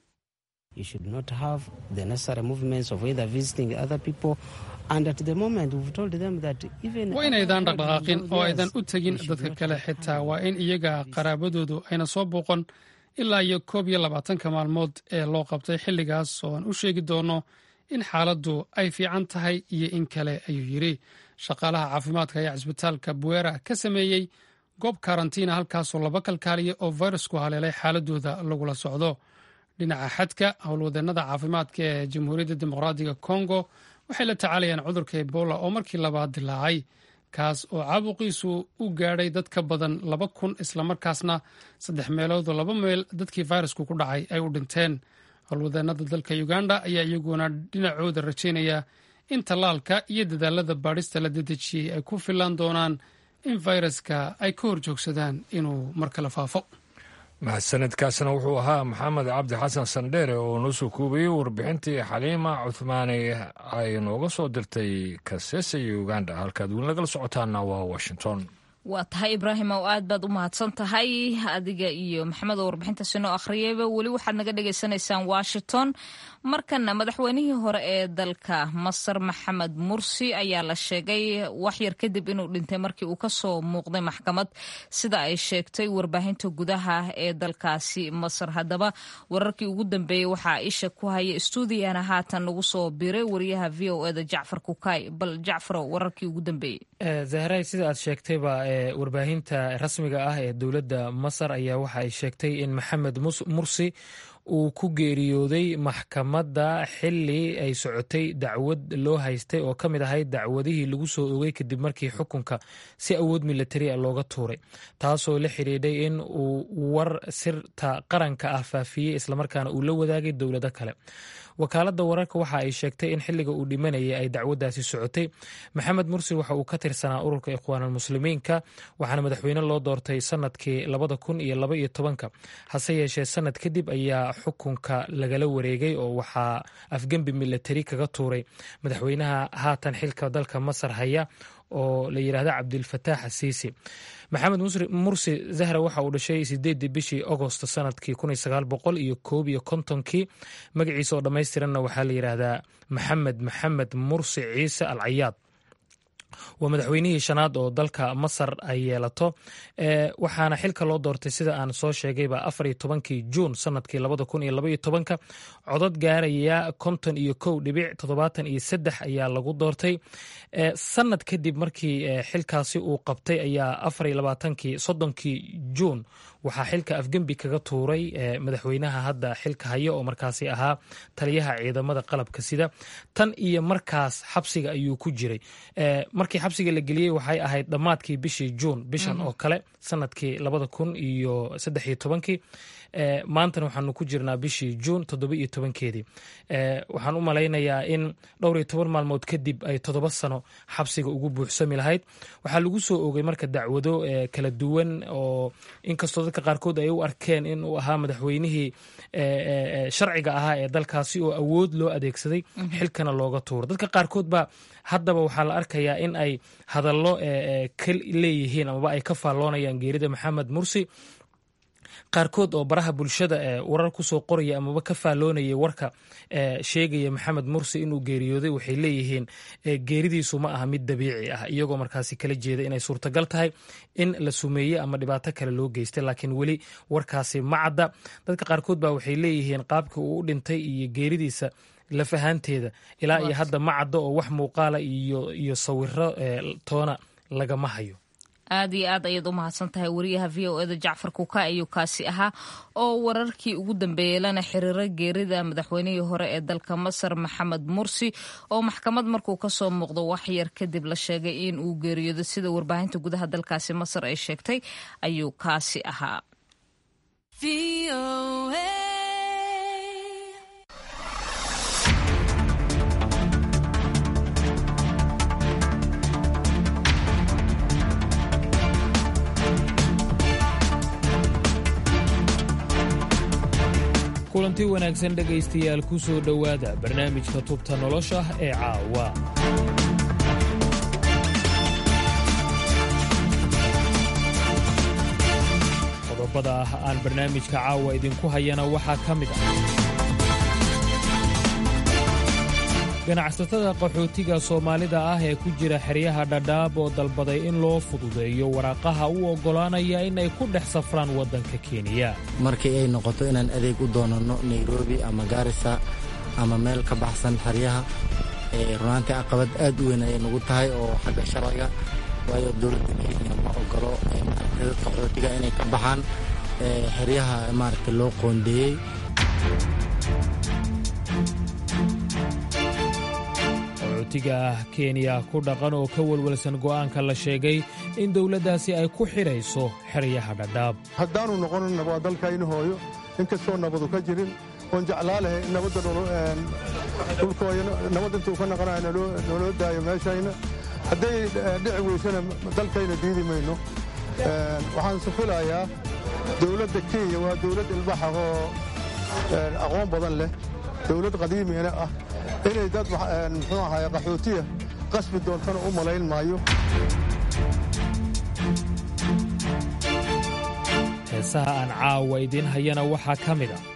You should not have the necessary movements of either visiting other people. And at the moment, we've told them that even... waa inaydaan dhaqdhaqaaqin oo aydan u tegin dadka kale xitaa waa in iyaga qaraabadoodu ayna soo booqon ilaa iyo 21 maalmood ee loo qabtay xilligaas oo aan u sheegi doono in xaaladdu ay fiican tahay iyo in kale ayuu yidhi shaqaalaha caafimaadka ayaa cisbitaalka Buera ka sameeyey goob karantiina halkaasoo 2 kalkaaliya oo virusku haleelay xaaladooda lagula socdo dhinaca xadka howlwadeenada caafimaadka ee Jamhuuriyadda Dimuqraadiga Congo waxay la tacaalayaan cudurka Ebola oo markii labaad dilaacay kaas oo caabuqiisu u gaadhay dad ka badan 2,000 isla markaasna 3 meelood oo 2 meel dadkii virusku ku dhacay ay u dhinteen howlwadeenada dalka Uganda ayaa iyaguna dhinacooda rajaynaya in tallaalka iyo dadaalada baadhista la dedejiyey ay ku filan doonaan in viruska ay ka horjoogsadaan inuu mar kale faafo mahadsanidkaasna wuxuu ahaa maxamed cabdi xasan sandheere oo noo soo koobiyey warbixintii Xaliima Cuthmaane ay nooga soo dirtay Kasese iyo Uganda halkaad weli nagala socotaana waa Washington waa tahay Ibraahim oo aad baad u mahadsan tahay adiga iyo maxamed oo warbixintaasi noo akhriyayba weli waxaad naga dhagaysanaysaan Washington markana madaxweynihii hore ee dalka Masar Maxamed Mursi ayaa la sheegay wax yar kadib inuu dhintay markii uu ka soo muuqday maxkamad sida ay sheegtay warbaahinta gudaha ee dalkaasi Masar haddaba wararkii ugu dambeeyay waxaa isha ku haya stuudiyana haatan lagu soo biiray wariyaha VOA da Jacfar Kukay bal Jacfar wararkii ugu dambeeyay Zahray sida aad sheegtayba warbaahinta rasmiga ah ee dowladda Masar ayaa waxa ay sheegtay in Maxamed Mursi uu ku geeriyooday maxkamadda xili ay socotay dacwad loo haystay oo ka mid ahayd dacwadihii lagu soo oogay kadib markii xukunka si awood militari a looga tuuray, taasoo la xidhiidhay in uu war sirta qaranka ah faafiyey islamarkaana uu la wadaagay dowlado kale. wakaaladda wararka waxa ay sheegtay in xilliga uu dhimanayay ay dacwaddaasi socotay. maxamed mursi waxa uu ka tirsanaa ururka ikhwaanulmuslimiinka, waxaana madaxweyne loo doortay sanadkii 2012 hase yeeshee sanad kadib ayaa xukunka lagala wareegay oo waxaa afgembi militari kaga tuuray madaxweynaha haatan xilka dalka Masar haya oo la yiraahdo Cabdilfataax Asiisi. maxamed mursi zahra waxa uu dhashay 8 bishii Agosto sanadkii 1951. magaciisa oo dhammaystiranna waxaa la yiraahdaa maxamed mursi ciise al cayaad. waa madaxweynihii shanaad oo dalka Masar ay yeelato, waxaana xilka loo doortay sida aan soo sheegayba 14 Juun sanadkii 2012. codad gaaraya 51.73 ayaa lagu doortay. sanad kadib markii xilkaasi uu qabtay ayaa 30 Juun waxaa xilka afgembi kaga tuuray madaxweynaha hadda xilka haya oo markaasi ahaa taliyaha ciidamada qalabka sida. tan iyo markaas xabsiga ayuu ku jiray. markii xabsiga la geliyey waxay ahayd dhammaadkii bishii Juun bishan oo kale sanadkii 2013. maantana waxaanu ku jirnaa bishii Juun 17keedii. waxaan u malaynayaa in dhowr iyo 10 maalmood kadib ay 7 sano xabsiga ugu buuxsami lahayd. waxaa lagu soo oogay marka dacwado kala duwan oo inkastoo dadka qaarkood ay u arkeen in uu ahaa madaxweynihii sharciga ahaa ee dalkaasi oo awood loo adeegsaday xilkana looga tuuro. dadka qaarkood baa haddaba waxaa la arkayaa in ay hadallo ka leeyihiin amaba ay ka faalloonayaan geerida maxamed mursi. qaarkood oo baraha bulshada warar ku soo qoraya amaba ka faalloonayay warka sheegaya maxamed mursi inuu geeriyooday waxay leeyihiin geeridiisu ma aha mid dabiici ah, iyagoo markaasi kala jeeda inay suurtagal tahay in la sumeeyey ama dhibaato kale loo geystay, laakiin weli warkaasi ma cadda. dadka qaarkood baa waxay leeyihiin qaabka uu u dhintay iyo geeridiisa laf ahaanteeda ilaa iyo hadda ma caddo oo wax muuqaala iyo sawiro toona lagama hayo. aad iyo aad ayaad u mahadsan tahay wariyaha v o eda Jacfar Kuka ayuu kaasi ahaa oo wararkii ugu dambeeyay lana xiriira geerida madaxweynihii hore ee dalka Masar Maxamed Mursi oo maxkamad markuu ka soo muuqdo wax yar kadib la sheegay in uu geeriyoodo sida warbaahinta gudaha dalkaasi Masar ay sheegtay ayuu kaasi ahaa. kulanti wanaagsan dhegaystayaal ku soo dhowaada barnaamijka tubta nolosha ee caawa. qodobada aan barnaamijka caawa idinku hayana waxaa ka mid ah ganacsatada qaxootiga Soomaalida ah ee ku jira xeryaha Dhadhaab oo dalbaday in loo fududeeyo waraaqaha u oggolaanaya in ay ku dhex safraan waddanka Kenya. markii ay noqoto inaan adeeg u doonano Nairobi ama Garissa ama meel ka baxsan xeryaha runtii caqabad aad u weyn ay nagu tahay oo xagga sharciga, waayo dowladda Kenya ma oggolo dadka qaxootiga inay ka baxaan xeryaha maaragtay loo qoondeeyey. Kenya ku dhaqan oo ka walwalsan go'aanka la sheegay in dowladdaasi ay ku xidhayso xeryaha Dhadhaab. haddaanu noqonana waa dalkayna hooyo inkastoo nabadu ka jirin oon jeclaa lahay nabadda dhulkooya nabad intuu ka naqanayo naloo daayo meeshayna. hadday dhici weysana dalkayna diidi mayno. waxaan sufilayaa dowladda Kenya waa dowlad ilbaxa oo aqoon badan leh, dowlad qadiimina ah, inay dad muxuu ahaay qaxootiya qasbi doontana u malayn maayo. heesaha aan caawa idin hayana waxaa ka mid ah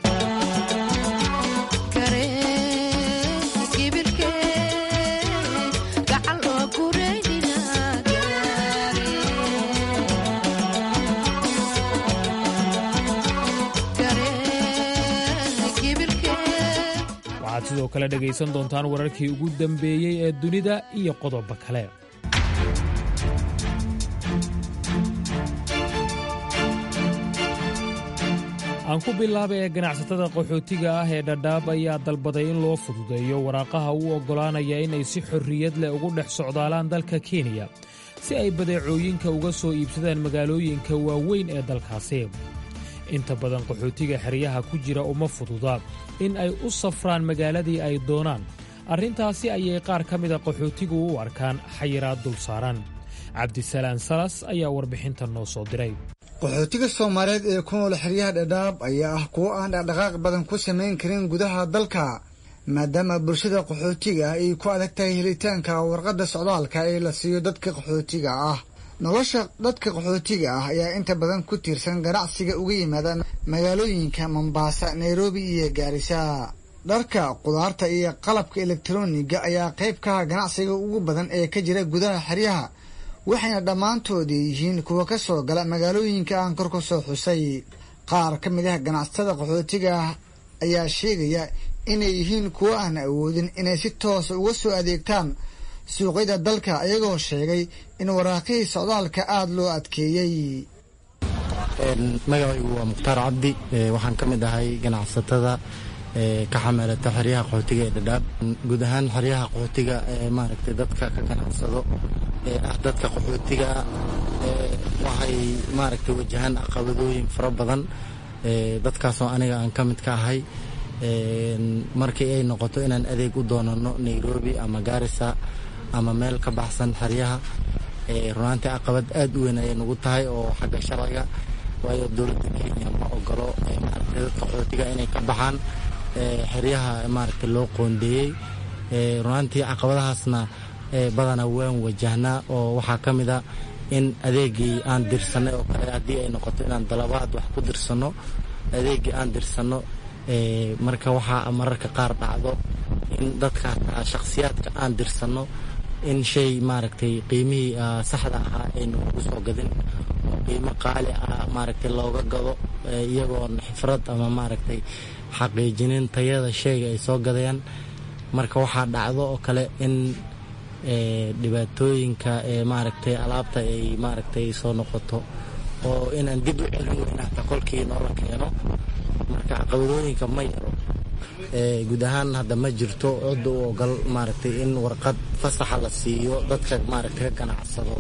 sidoo kale dhegaysan doontaan wararkii ugu dambeeyey ee dunida iyo qodobo kale. aan ku bilaaba ee ganacsatada qaxootiga ah ee dhadhaab ayaa dalbaday in loo fududeeyo waraaqaha u oggolaanaya inay si xorriyad leh ugu dhex socdaalaan dalka kenya si ay badeecooyinka uga soo iibsadaan magaalooyinka waaweyn ee dalkaasi. inta badan qaxootiga xeryaha ku jira uma fududa in ay u safraan magaaladii ay doonaan. arrintaasi ayay qaar ka mida qaxootigu u arkaan xayiraad dul saaran. cabdisalaan salas ayaa warbixintan noo soo diray. qaxootiga soomaaliyeed ee ku nool xeryaha dhadhaab ayaa ah kuwo aan dhaqdhaqaaq badan ku samayn karin gudaha dalka maadaama bulshada qaxootiga ay ku adag tahay helitaanka warqadda socdaalka ee la siiyo dadka qaxootiga ah. nolosha dadka qaxootiga ah ayaa inta badan ku tiirsan ganacsiga uga yimaada magaalooyinka Mombasa, Nairobi iyo Garissa. dharka, qudaarta iyo qalabka elektarooniga ayaa qayb ka ah ganacsiga ugu badan ee ka jira gudaha xeryaha, waxayna dhammaantood yihiin kuwa ka soo gala magaalooyinka aan kor ku soo xusay. qaar ka mid ah ganacsatada qaxootiga ayaa sheegaya inay yihiin kuwo aan awoodin inay si toos uga soo adeegtaan suuqyada dalka, ayagoo sheegay in waraaqihii socdaalka aada loo adkeeyey. magacaygu waa mukhtaar cabdi, waxaan ka mid ahay ganacsatada ka xamaalata xeryaha qaxootiga ee dhadhaab. guud ahaan xeryaha qaxootiga maaragtay dadka ka ganacsado dadka qaxootiga waxay maaragtay wajahaan caqabadooyin fara badan, dadkaasoo aniga aan ka mid ka ahay. markii ay noqoto inaan adeeg u doonano Nairobi ama Garissa ama meel ka baxsan xeryaha, runaantii caqabad aad u weyn ayay nagu tahay oo xagga sharciga, waayo dowladda Kenya ma ogolo maaragtay dadka qaxootiga inay ka baxaan xeryaha maaragtay loo qoondeeyey. runaantii caqabadahaasna badanaa waan wajahnaa, oo waxaa ka mid ah in adeegii aan dirsanay oo kale haddii ay noqoto inaan dalabaad wax ku dirsanno, adeegii aan dirsanno marka waxaa mararka qaar dhacdo in dadka shakhsiyaadka aan dirsanno in shay maaragtay qiimihii saxda ahaa aynu ugu soo gadin oo qiimo qaali ah maaragtay looga gado, iyagoon xifrad ama maaragtay xaqiijinin tayada shayga ay soo gadayaan. marka waxaa dhacdo oo kale in dhibaatooyinka maaragtay alaabta ay maaragtay soo noqoto oo inaan dib u celin weyna hataa kolkii noola keeno. marka caqabadooyinka ma yaro, guud ahaan hadda ma jirto cod u ogol maaragtay in warqad fasaxa la siiyo dadka maaragtay ka ganacsado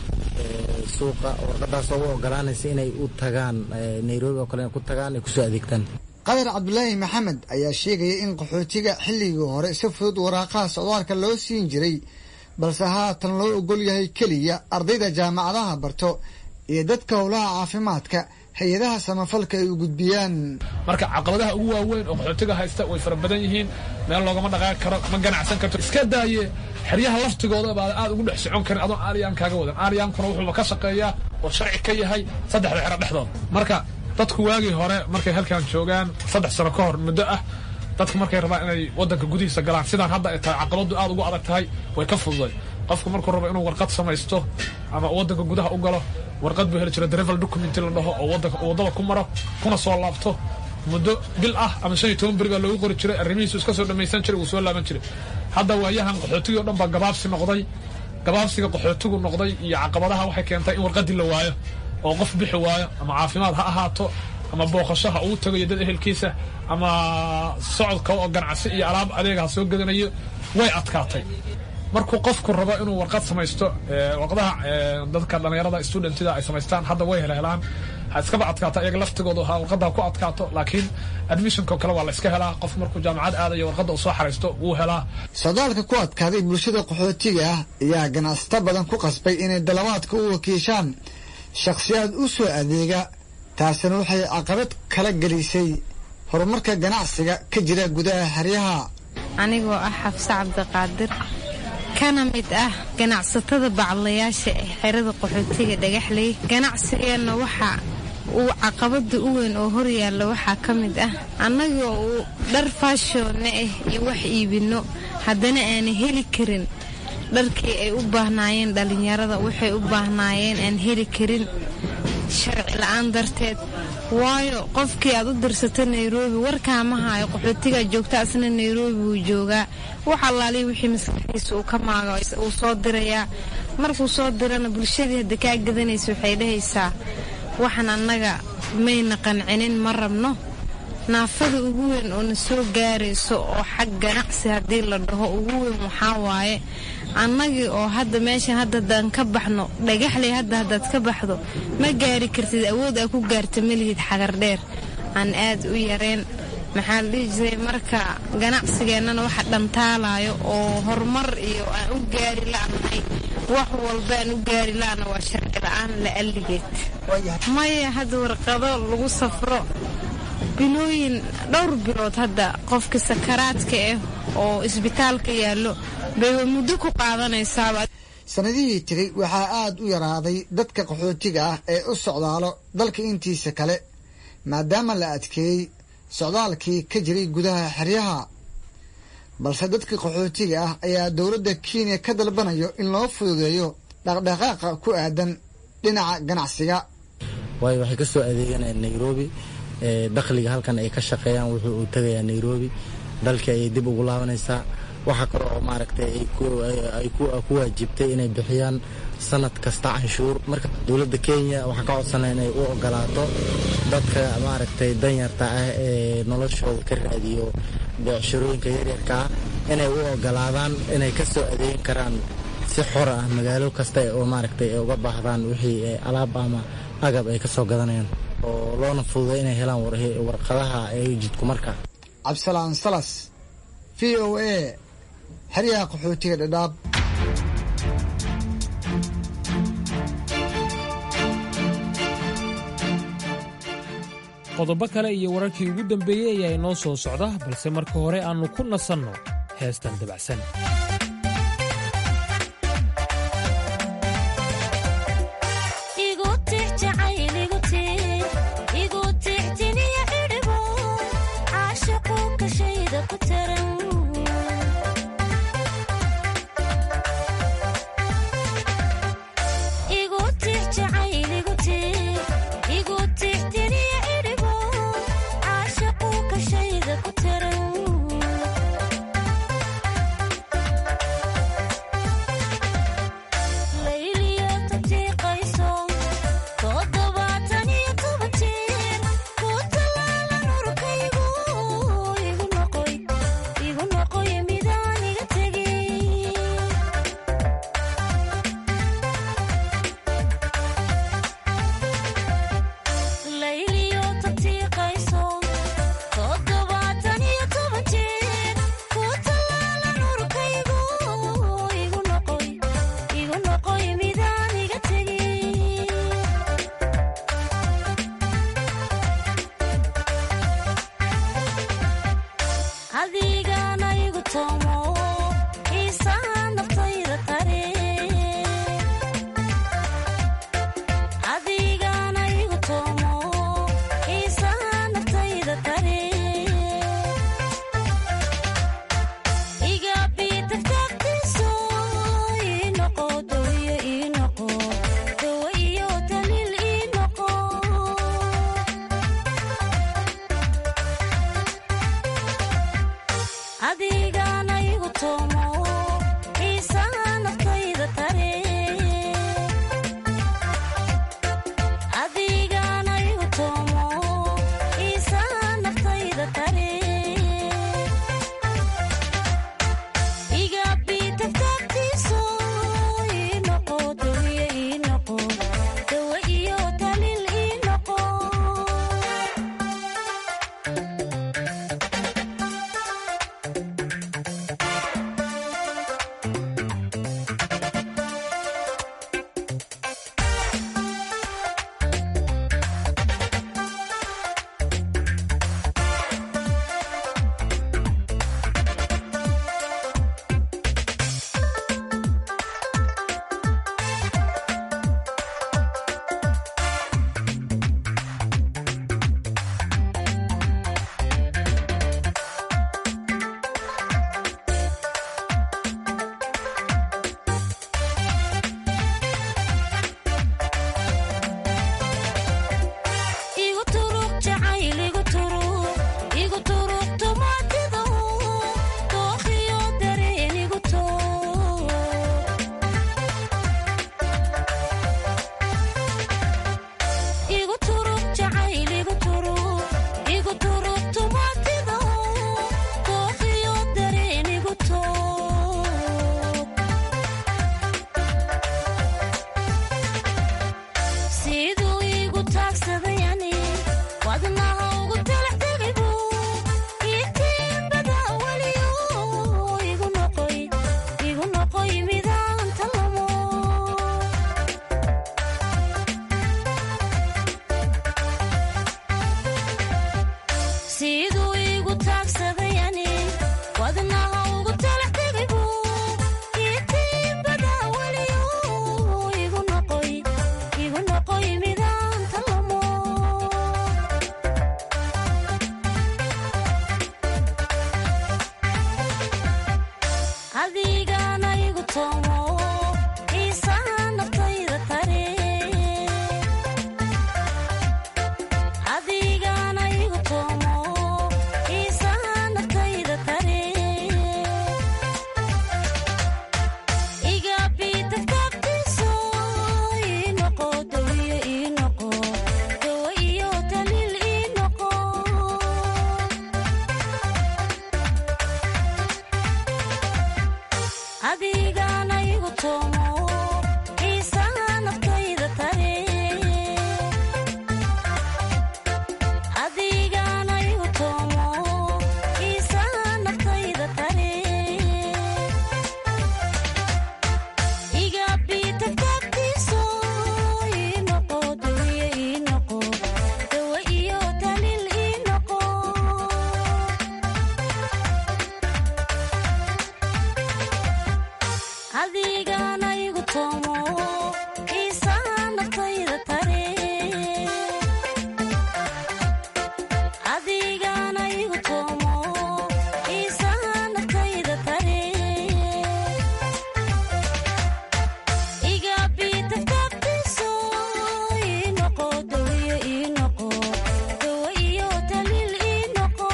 suuqa. warqadaas oo u ogolaanaysa inay u tagaan Nairobi oo kale ku tagaan ay kusoo adeegtaan. qadar cabdulaahi maxamed ayaa sheegaya in qaxootiga xilligii hore si fudud waraaqaha socdaalka loo siin jiray, balse haatan loo ogol yahay keliya ardayda jaamacadaha barto iyo dadka howlaha caafimaadka hay-adaha samafalka ay u gudbiyaan. marka caqabadaha ugu waaweyn oo qaxootiga haysta way fara badan yihiin, meel loogama dhaqaaqi karo, ma ganacsan karto. iska daaye xeryaha laftigooda baa aad ugu dhex socon karin adoon aaliyaan kaaga wadan. aaliyaankuna wuxuuba ka shaqeeyaa oo sharci ka yahay saddexda xero dhexdooda. marka dadku waagii hore markay halkan joogaan 3 sano ka hor muddo ah, dadku markay rabaan inay wadanka gudihiisa galaan sidaan hadda ay tahay caqabadu aad ugu adag tahay way ka fududay. qofku markuu rabo inuu warqad samaysto ama wadanka gudaha u galo, warqad buu heli jiray travel document la dhaho oo wadada ku maro kuna soo laabto muddo bil ah ama 15 beri baa loogu qori jiray, arrimihiisu iska soo dhamaysan jiray, uu soo laaban jiray. hadda waayahan qaxootiga oo dhan baa gabaabsiga qaxootigu noqday iyo caqabadaha waxay keentay in warqadii la waayo oo qof bixi waayo, ama caafimaad ha ahaato ama booqashaha uu tagayo dad ehelkiisa ama socodka oo ganacsi iyo alaab adeegaha soo gadanayo way adkaatay. markuu qofku rabo inuu warqad samaysto, warqadaha dadka dhalinyarada studentida ay samaystaan hadda way helaan, ha iskaba adkaata iyaga laftigooda ha warqadda ku adkaato, laakiin admissionka kale waa la iska helaa. qof markuu jaamacad aadayo warqadda uu soo xareysto wuu helaa. socdaalka ku adkaaday bulshada qaxootiga ah ayaa ganacsato badan ku qasbay inay dalabaadka u wakiishaan shakhsiyaad u soo adeega, taasina waxay caqabad kala gelisay horumarka ganacsiga ka jira gudaha xeryaha. anigoo ah xafse cabdiqaadir, kana mid ah ganacsatada baclayaasha ee xerada qaxootiga dhagaxley. ganacsigeenna waxa uu caqabada u weyn oo horyaalla waxaa ka mid ah annagoo uu dhar faashoonna ah iyo wax iibinno, haddana aana heli karin dharkii ay u baahnaayeen dhallinyarada, waxay u baahnaayeen aan heli karin sharci la'aan darteed. waayo qofkii aad u dirsato Nairobi warkaama hayo, qaxootiga joogta asna Nairobi wuu joogaa, wax allaaliy wixii maskaxdiisa uu ka maago uu soo dirayaa. markuu soo dirana bulshadii hadda kaa gadanaysa waxay dhahaysaa waxaan annaga mayna qancinin ma rabno naafada ugu weyn oo na soo gaarayso oo xag ganacsi haddii la dhaho ugu weyn waxaa waaye annagii oo hadda meeshan haddadaan ka baxno dhagaxley haddaad ka baxdo ma gaari kartid awood aa ku gaarta malihid xagar dheer aan aad u yareen maxaa la dhihi jiray marka ganacsigeennana waxa dhantaalayo oo horumar iyo aan u gaari la'nahay wax walbaan u gaari la'na waa sharci la'aan la alligeed maya hadda warqado lagu safro bilooyin dhowr bilood hadda qofka sakaraadka ah oo isbitaalka yaallo bay muddo ku qaadanaysaaba sanadihii tegey waxaa aad u yaraaday dadka qaxootiga ah ee u socdaalo dalka intiisa kale maadaama la adkeeyey socdaalkii ka jiray gudaha xeryaha balse dadka qaxootiga ah ayaa dowladda Kenya ka dalbanayo in loo fududeeyo dhaqdhaqaaqa ku aadan dhinaca ganacsiga waayo waxay ka soo adeeganayaan Nairobi dakhliga halkan ay ka shaqeeyaan wuxuu u tagayaa Nairobi dalka ay dib ugu laabanaysaa waxa kale oo maaragtay ay ku waajibtay inay bixiyaan sanad kasta canshuur marka dowladda Kenya waxa ka codsanay inay u ogolaato dadka maaragtay danyarta ah ee noloshooda ka raadiyo beecshirooyinka yaryarka inay u ogolaadaan inay ka soo adeegan karaan si xor ah magaalo kasta oo maaragtay ay uga baahdaan wixii alaab ama agab ay ka soo gadanayaan oo loona fududeeyo inay helaan warqadaha ay jidku marka Absalaan Salas VOA xeryaha qaxootiga Dadaab qodobo kale iyo wararkii ugu dambeeyey ayaa inoo soo socda balse marka hore aannu ku nasanno heestan dabacsan siduu igu taagsadayani wadnaha ugu talaxtegibu itiibada weliyo igu noqoy midaan talamo adigana igu toomo iisaha naftayda tare adigana igu toomo iisaha naftayda tare iga biitagtaagtiiso ii noqo dawiyo ii noqo dawo iyo daliil ii noqo adigana igu toomo iisaha naftayda tare adigana igu toomo iisaha naftayda tare iga biitagtaagtiiso ii noqo dawiyo ii noqo dawo iyo daliil ii noqo adigana igu toomo iisaha naftayda tare adigana igu toomo iisaha naftayda tare iga biitagtaagtiiso ii noqo dawiyo ii noqo dawo iyo daliil ii noqo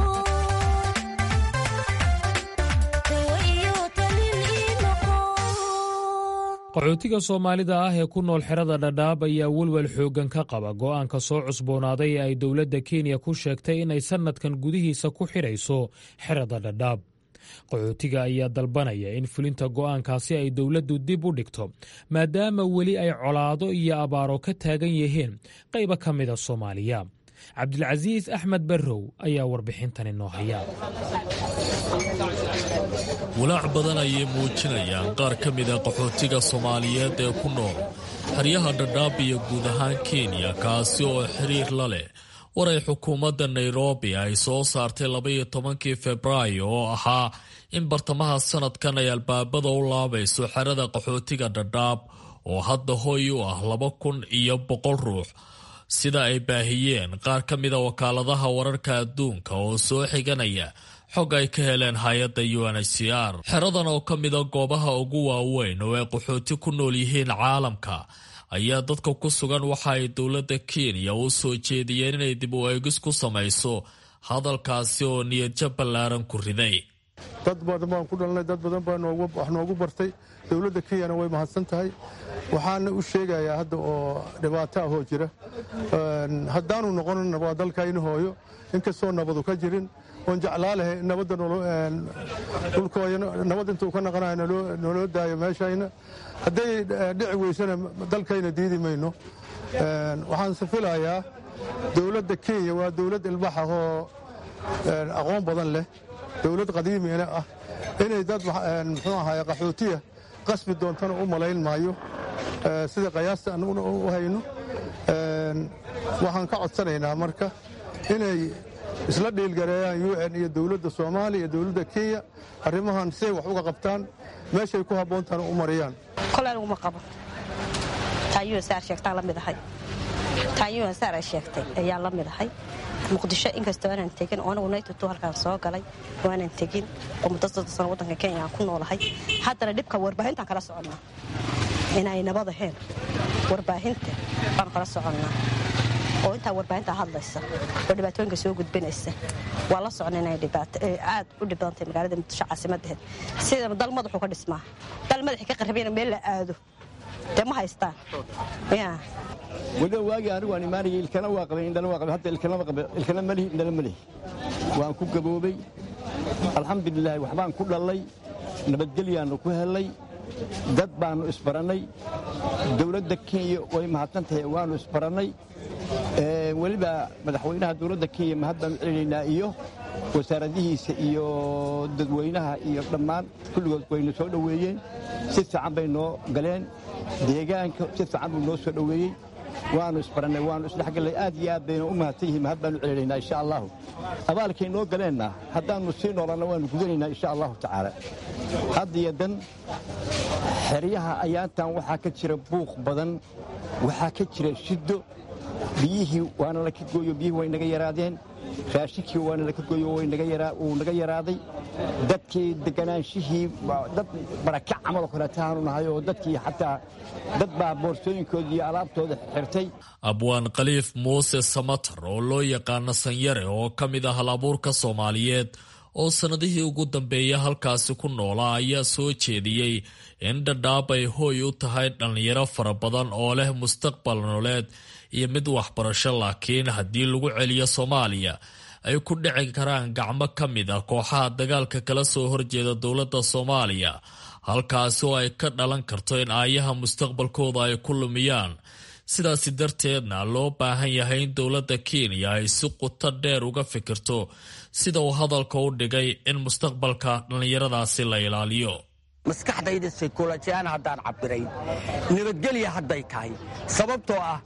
dawo iyo daliil ii noqo qaxootiga soomaalida ah ee ku nool xerada dhadhaab ayaa welwel xooggan ka qaba go'aanka soo cusboonaaday ee ay dowladda kenya ku sheegtay inay sannadkan gudihiisa ku xidhayso xerada dhadhaab qaxootiga ayaa dalbanaya in fulinta go'aankaasi ay dowladdu dib u dhigto maadaama weli ay colaado iyo abaaro ka taagan yihiin qaybo ka mida soomaaliya cabdilcasiis axmed barrow ayaa warbixintan inoo haya walaac badan ayay muujinayaan qaar ka mida qaxootiga soomaaliyeed ee ku nool xeryaha dhadhaab iyo guud ahaan kenya kaasi oo xiriir la leh war ay xukuumadda nairobi ay soo saartay 12 febraayo oo ahaa in bartamaha sanadkan ay albaabada u laabayso xerada qaxootiga dhadhaab oo hadda hoy u ah 2,100 ruux sida ay baahiyeen qaar ka mida wakaaladaha wararka adduunka oo soo xiganaya xog ay ka heleen hay-adda UNHCR. xeradan oo ka mida goobaha ugu waaweyn oo ay qaxooti ku nool yihiin caalamka ayaa dadka ku sugan waxa ay dowladda Kenya u soo jeediyeen inay dib u eegis ku samayso hadalkaasi oo niyadjab ballaaran ku riday. dad badan baan ku dhalnay, dad badan baa wax noogu bartay. dowladda Kenya way mahadsan tahay. waxaana u sheegayaa hadda oo dhibaato ah oo jira haddaanu noqonin waa dalkaynu hooyo inkastoo nabadu ka jirin oon jeclaalahay nabadda dhulkooyana nabad intuu ka naqanayo noloo daayo meeshayna hadday dhici weysana dalkayna diidi mayno. waxaanse filayaa dowladda Kenya waa dowlad ilbax ah oo aqoon badan leh, dowlad qadiimiina ah, inay dad muxuu ahaay qaxootiya qasbi doontana u malayn maayo sida qiyaasta aan u hayno. waxaan ka codsanaynaa marka inay isla dhiilgareeyaan UN iyo dowladda Soomaaliya iyo dowladda Kenya arrimahan si ay wax uga qabtaan meeshay ku habboontaan u mariyaan. kolay uma qabo taayuu saar sheegtaa la mid ahay taayuu saar sheegtay ayaa la mid ahay muqdisho inkastoo aanan tegin oo anagu naytu halkaan soo galay waanan tegin oo muddo sano wadanka Kenya ku noolahay haddana dhibka warbaahinta kala soconnaa inay nabad ahayn warbaahinta aan kala soconnaa oo inta warbaahinta hadlaysa oo dhibaatooyinka soo gudbinaysa waa la soconnaa inay dhibaato aad u dhibantay magaalada Muqdisho caasimadda sida dal madaxu ka dhismaa dal madaxi ka qarrabina meel la aado ma haystaan wada waagi anigu aan imaanay ilkana waa qabay indana waa qabay hadda ilkana mali indana mali waan ku gaboobay alxamdulillaah waxbaan ku dhalay nabadgelyaanu ku helay dad baanu isbaranay dowladda Kenya way mahadsan tahay waanu isbaranay waliba madaxweynaha dowladda Kenya mahadsan celinaa iyo wasaaradihiisa iyo dadweynaha iyo dhammaan kulligood wayna soo dhaweeyeen si fiican bay noo galeen deegaanka si fiican buu noo soo dhaweeyey waannu isbarannay waannu isdhexgallay aad iyo aad bayna u mahadsan yihiin mahad baannu celinaynaa insha allahu abaalkay noo galeenna haddaannu sii noolanna waannu gudanaynaa insha allahu tacaala had iyo dan xeryaha ayaantan waxaa ka jira buuq badan waxaa ka jira shiddo biyihii waana laka gooyo biyihii way naga yaraadeen raashinkii waana laka gooyo wuu naga yaraaday dadkii deganaanshihii dad barakac camal oo kaleetaanu nahay oo dadkii xataa dad baa boorsooyinkooda iyo alaabtooda xirtay abwaan khaliif muuse samatar oo loo yaqaano sanyare oo ka mid ah halabuurka soomaaliyeed oo sannadihii ugu dambeeya halkaasi ku noolaa ayaa soo jeediyey in dhadhaab ay hooy u tahay dhallinyaro fara badan oo leh mustaqbal nololeed iyo mid waxbarasho laakiin haddii lagu celiyo soomaaliya ay ku dhici karaan gacmo ka mid ah kooxaha dagaalka kala soo horjeeda dowladda soomaaliya halkaasi oo ay ka dhalan karto in aayaha mustaqbalkooda ay ku lumiyaan sidaasi darteedna loo baahan yahay in dowladda kenya ay si quto dheer uga fikirto sida uu hadalka u dhigay in mustaqbalka dhallinyaradaasi la ilaaliyo maskaxdayda saykolojiyaan haddaan cabbiray nabadgelya hadday tahay sababtoo ah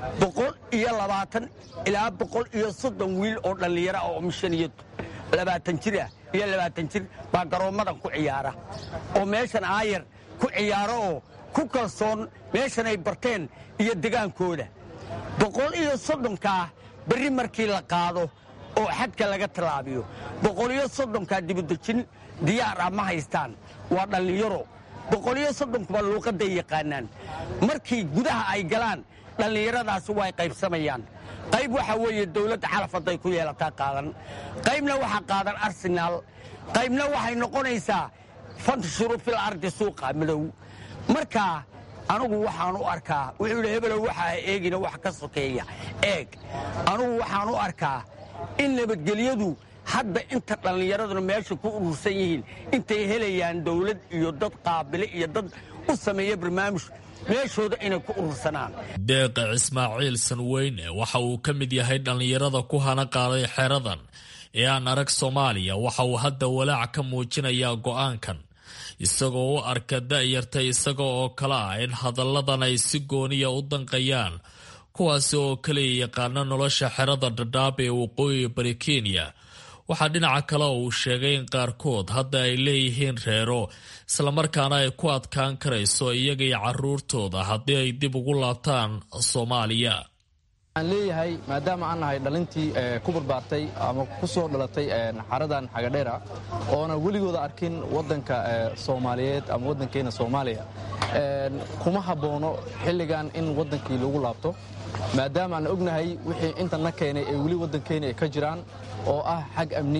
120 ilaa 130 wiil oo dhallinyaro ah oo mishan iyo 20 jir ah iyo 20 jir baa garoommadan ku ciyaara oo meeshan aayar ku ciyaaro oo ku kalsoon meeshan ay barteen iyo degaankooda 130kaa berri markii la qaado oo xadka laga tallaabiyo 130kaa dibudejin diyaar ah ma haystaan waa dhallinyaro 130kuba luuqadday yaqaanaan markii gudaha ay galaan dhallinyaradaasi way qaybsamayaan qayb waxaa weeye dawladda xalaf hadday ku yeelataa qaadan qaybna waxaa qaadan arsenaal qaybna waxay noqonaysaa fantashuru fil ardi suuqa madow marka anugu waxaan u arkaa wuxuu yidhi hebelow waxaa eegina wax ka sokeeya eeg anugu waxaan u arkaa in nabadgelyadu hadda inta dhallinyaraduna meesha ku urursan yihiin intay helayaan dawlad iyo dad qaabile iyo dad u sameeya barnaamij meeshooda inay ku urursanaan deeqa ismaaciil sanweyne waxa uu ka mid yahay dhallinyarada ku hana qaaday xeradan ee aan arag soomaaliya waxa uu hadda walaac ka muujinayaa go'aankan isagoo u arka da'yartay isaga oo kale ah in hadalladan ay si gooniya u danqayaan kuwaasi oo kaliya yaqaana nolosha xerada dhadhaab ee waqooyiga bari kenya waxaa dhinaca kale uu sheegay in qaarkood hadda ay leeyihiin reero islamarkaana ay ku adkaan karayso iyaga iyo carruurtooda haddii ay dib ugu laabtaan soomaaliya waxaan leeyahay maadaama aan nahay dhalintii ku barbaartay ama ku soo dhalatay xaradan xagadheera oona weligooda arkin waddanka soomaaliyeed ama waddankeena soomaaliya kuma habboono xilligan in waddankii lagu laabto maadaama aan ognahay wixii intan na keenay ee weli waddankeena ay ka jiraan oo ah xag amni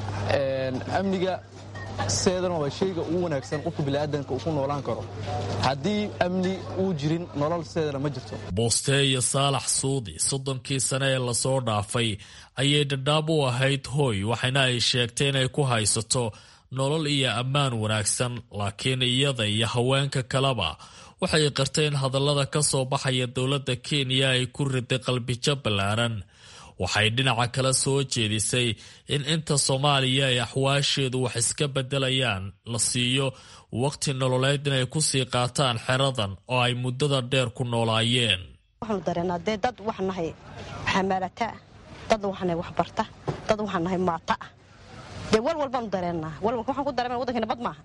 amniga seedana waa shayga ugu wanaagsan qofka bini'aadanka uu ku noolaan karo haddii amni uu jirin nolol seedana ma jirto boostee iyo saalax suudi 30kii sane ee lasoo dhaafay ayay dhadhaab u ahayd hooy waxayna ay sheegtay inay ku haysato nolol iyo ammaan wanaagsan laakiin iyada iyo haweenka kaleba waxay qarteen hadallada ka soo baxaya dowladda kenya ay ku riday qalbijo ballaaran waxay dhinaca kale soo jeedisay in inta soomaaliya ay axwaasheedu wax iska beddelayaan la siiyo waqti nololeed inay ku sii qaataan xeradan oo ay muddada dheer ku noolaayeen waxaanu dareenaa dee dad waxaan nahay xamaalata dad waxaan nahay waxbarta dad waxaan nahay maata ah dee walbaanu dareennaa walwalka waxaan ku dareemana waddankii nabad maaha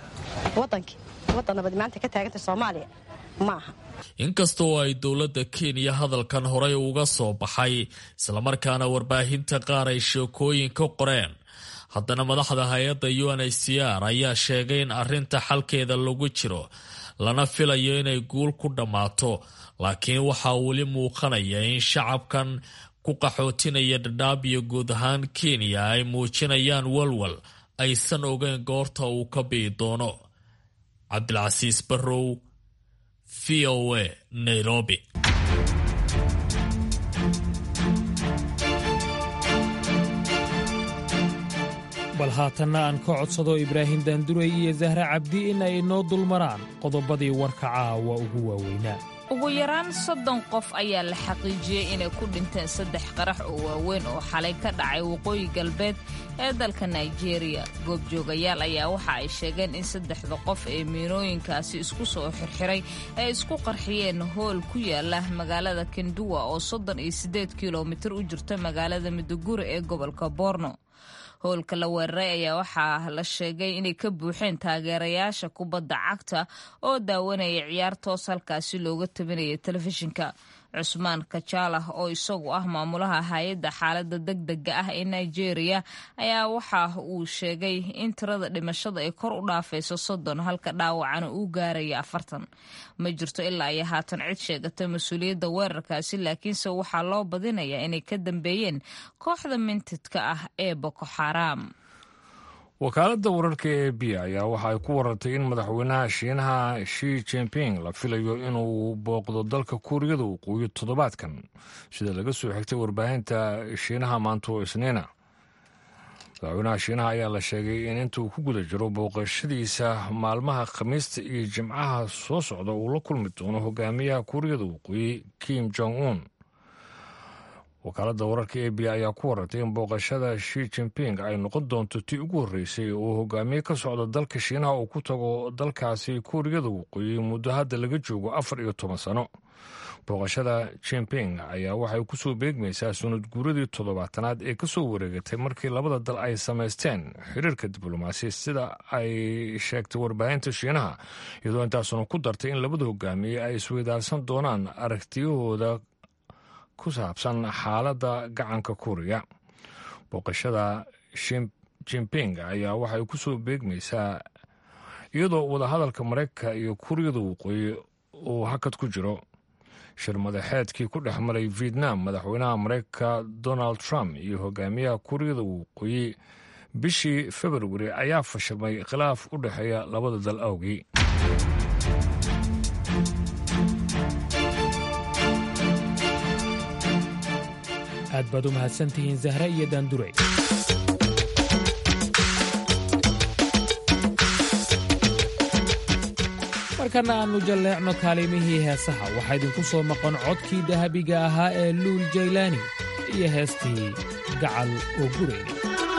waddan nabad maanta ka taagantay soomaaliya maaha inkastoo ay dowladda kenya hadalkan horey uga soo baxay islamarkaana warbaahinta qaar ay sheekooyin ka qoreen haddana madaxda hay-adda UNHCR ayaa sheegay in arrinta xalkeeda lagu jiro lana filayo inay guul ku dhammaato laakiin waxaa weli muuqanaya in shacabkan ku qaxootinaya dhadhaab iyo guud ahaan kenya ay muujinayaan walwal aysan ogeyn goorta uu ka bii doono cabdilcasiis barrow VOA Nairobi. bal haatanna aan ka codsado ibraahim daanduray iyo zahra cabdi in ay inoo dulmaraan qodobadii warka caawa ugu waaweynaa ugu yaraan 30 qof ayaa la xaqiijiyey inay ku dhinteen 3 qarax oo waaweyn oo xalay ka dhacay waqooyi galbeed ee dalka nigeria. goobjoogayaal ayaa waxa ay sheegeen in 3 qof ee miinooyinkaasi isku soo xirxiray ay isku qarxiyeen hool ku yaala magaalada Kenduwa oo 38 kilomitir u jirta magaalada Maiduguri ee gobolka Borno. howlka la weeraray ayaa waxaa la sheegay inay ka buuxeen taageerayaasha kubadda cagta oo daawanaya ciyaar toos halkaasi looga tabinaya telefishinka. cusmaan kajaalah oo isagu ah maamulaha hay-adda xaaladda degdega ah ee nigeria ayaa waxa uu sheegay in tirada dhimashada ay kor u dhaafayso 30 halka dhaawacana uu gaaraya 40. ma jirto ilaa ay haatan cid sheegata mas-uuliyadda weerarkaasi, laakiinse waxaa loo badinayaa inay ka dambeeyeen kooxda mintidka ah ee Boko Haram. wakaaladda wararka ee b ayaa waxa ay ku warartay in madaxweynaha shiinaha Xi Jinping la filayo inuu booqdo dalka kuuriyada waqooyi toddobaadkan, sida laga soo xigtay warbaahinta shiinaha maanta oo Isniina. madaxweynaha shiinaha ayaa la sheegay in intuu ku guda jiro booqashadiisa maalmaha Khamiista iyo Jimcaha soo socda uu la kulmi doono hogaamiyaha kuuriyada waqooyi Kim Jong-un. wakaaladda wararka ee b ayaa ku warartay in booqashada Xi Jinping ay noqon doonto tii ugu horreysay oo hogaamiye ka socda dalka shiinaha uu ku tago dalkaasi kuuriyada waqooyi muddo hadda laga joogo 14 sano. booqashada Jinping ayaa waxay ku soo beegmaysaa sanad guuradii 70aad ee ka soo wareegatay markii labada dal ay samaysteen xiriirka diblomaasi, sida ay sheegtay warbaahinta shiinaha, iyadoo intaasuna ku dartay in labada hogaamiye ay isweydaarsan doonaan aragtiyahooda ku saabsan xaaladda gacanka kuuriya. booqashada Jinping ayaa waxay ku soo beegmaysaa iyadoo wadahadalka Mareykanka iyo kuuriyada waqooyi uu hakad ku jiro. shir madaxeedkii ku dhex maray Vietnam madaxweynaha Mareykanka Donald Trump iyo hogaamiyaha kuuriyada waqooyi bishii February ayaa fashilmay khilaaf u dhexeeya labada dal awgii. aad baad u mahadsantihiin Zahra iyo Daanduray. markana aanu jalleecno kaalimihii heesaha waxaa idinku soo maqan codkii dahabiga ahaa ee Luul Jaylaani iyo heestii Gacal oo Gurayna.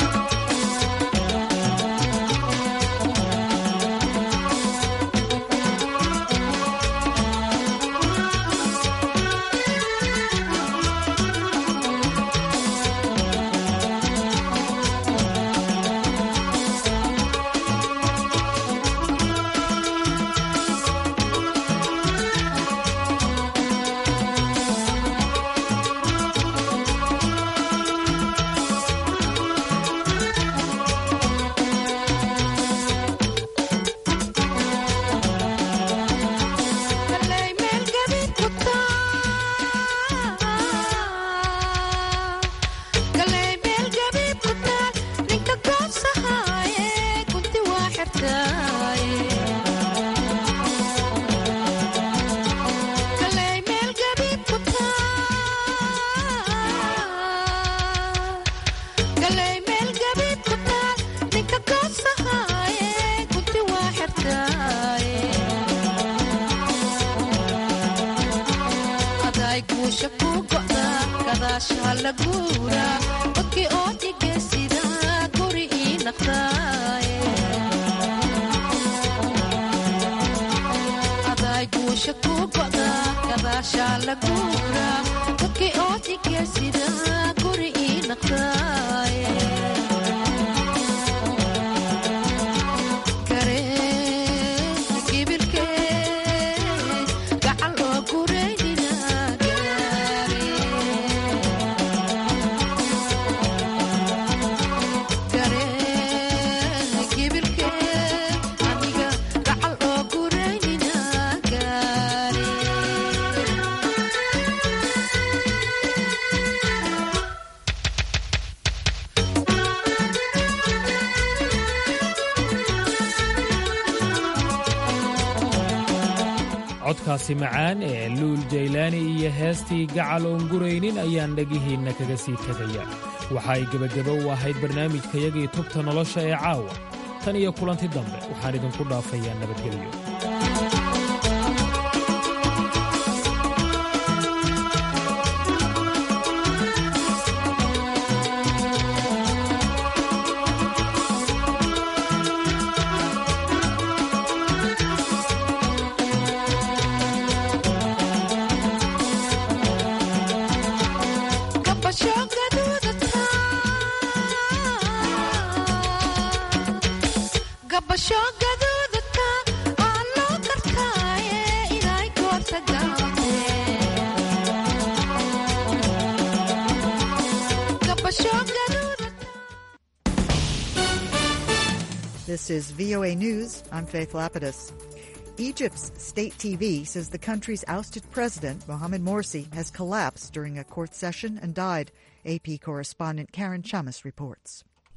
codkaasi macaan ee Luul Jaylaani iyo heestii Gacal oon Guraynin ayaan dhagihiinna kaga sii tegaya. waxa ay gebagabo u ahayd barnaamijkayagii tubta nolosha ee caawa. tan iyo kulanti dambe waxaan idinku dhaafayaa nabadgelyo. This is VOA News. I'm Faith Lapidus. Egypt's state TV says the country's ousted president, Mohamed Morsi, has collapsed during a court session and died. AP correspondent Karen Chamas reports.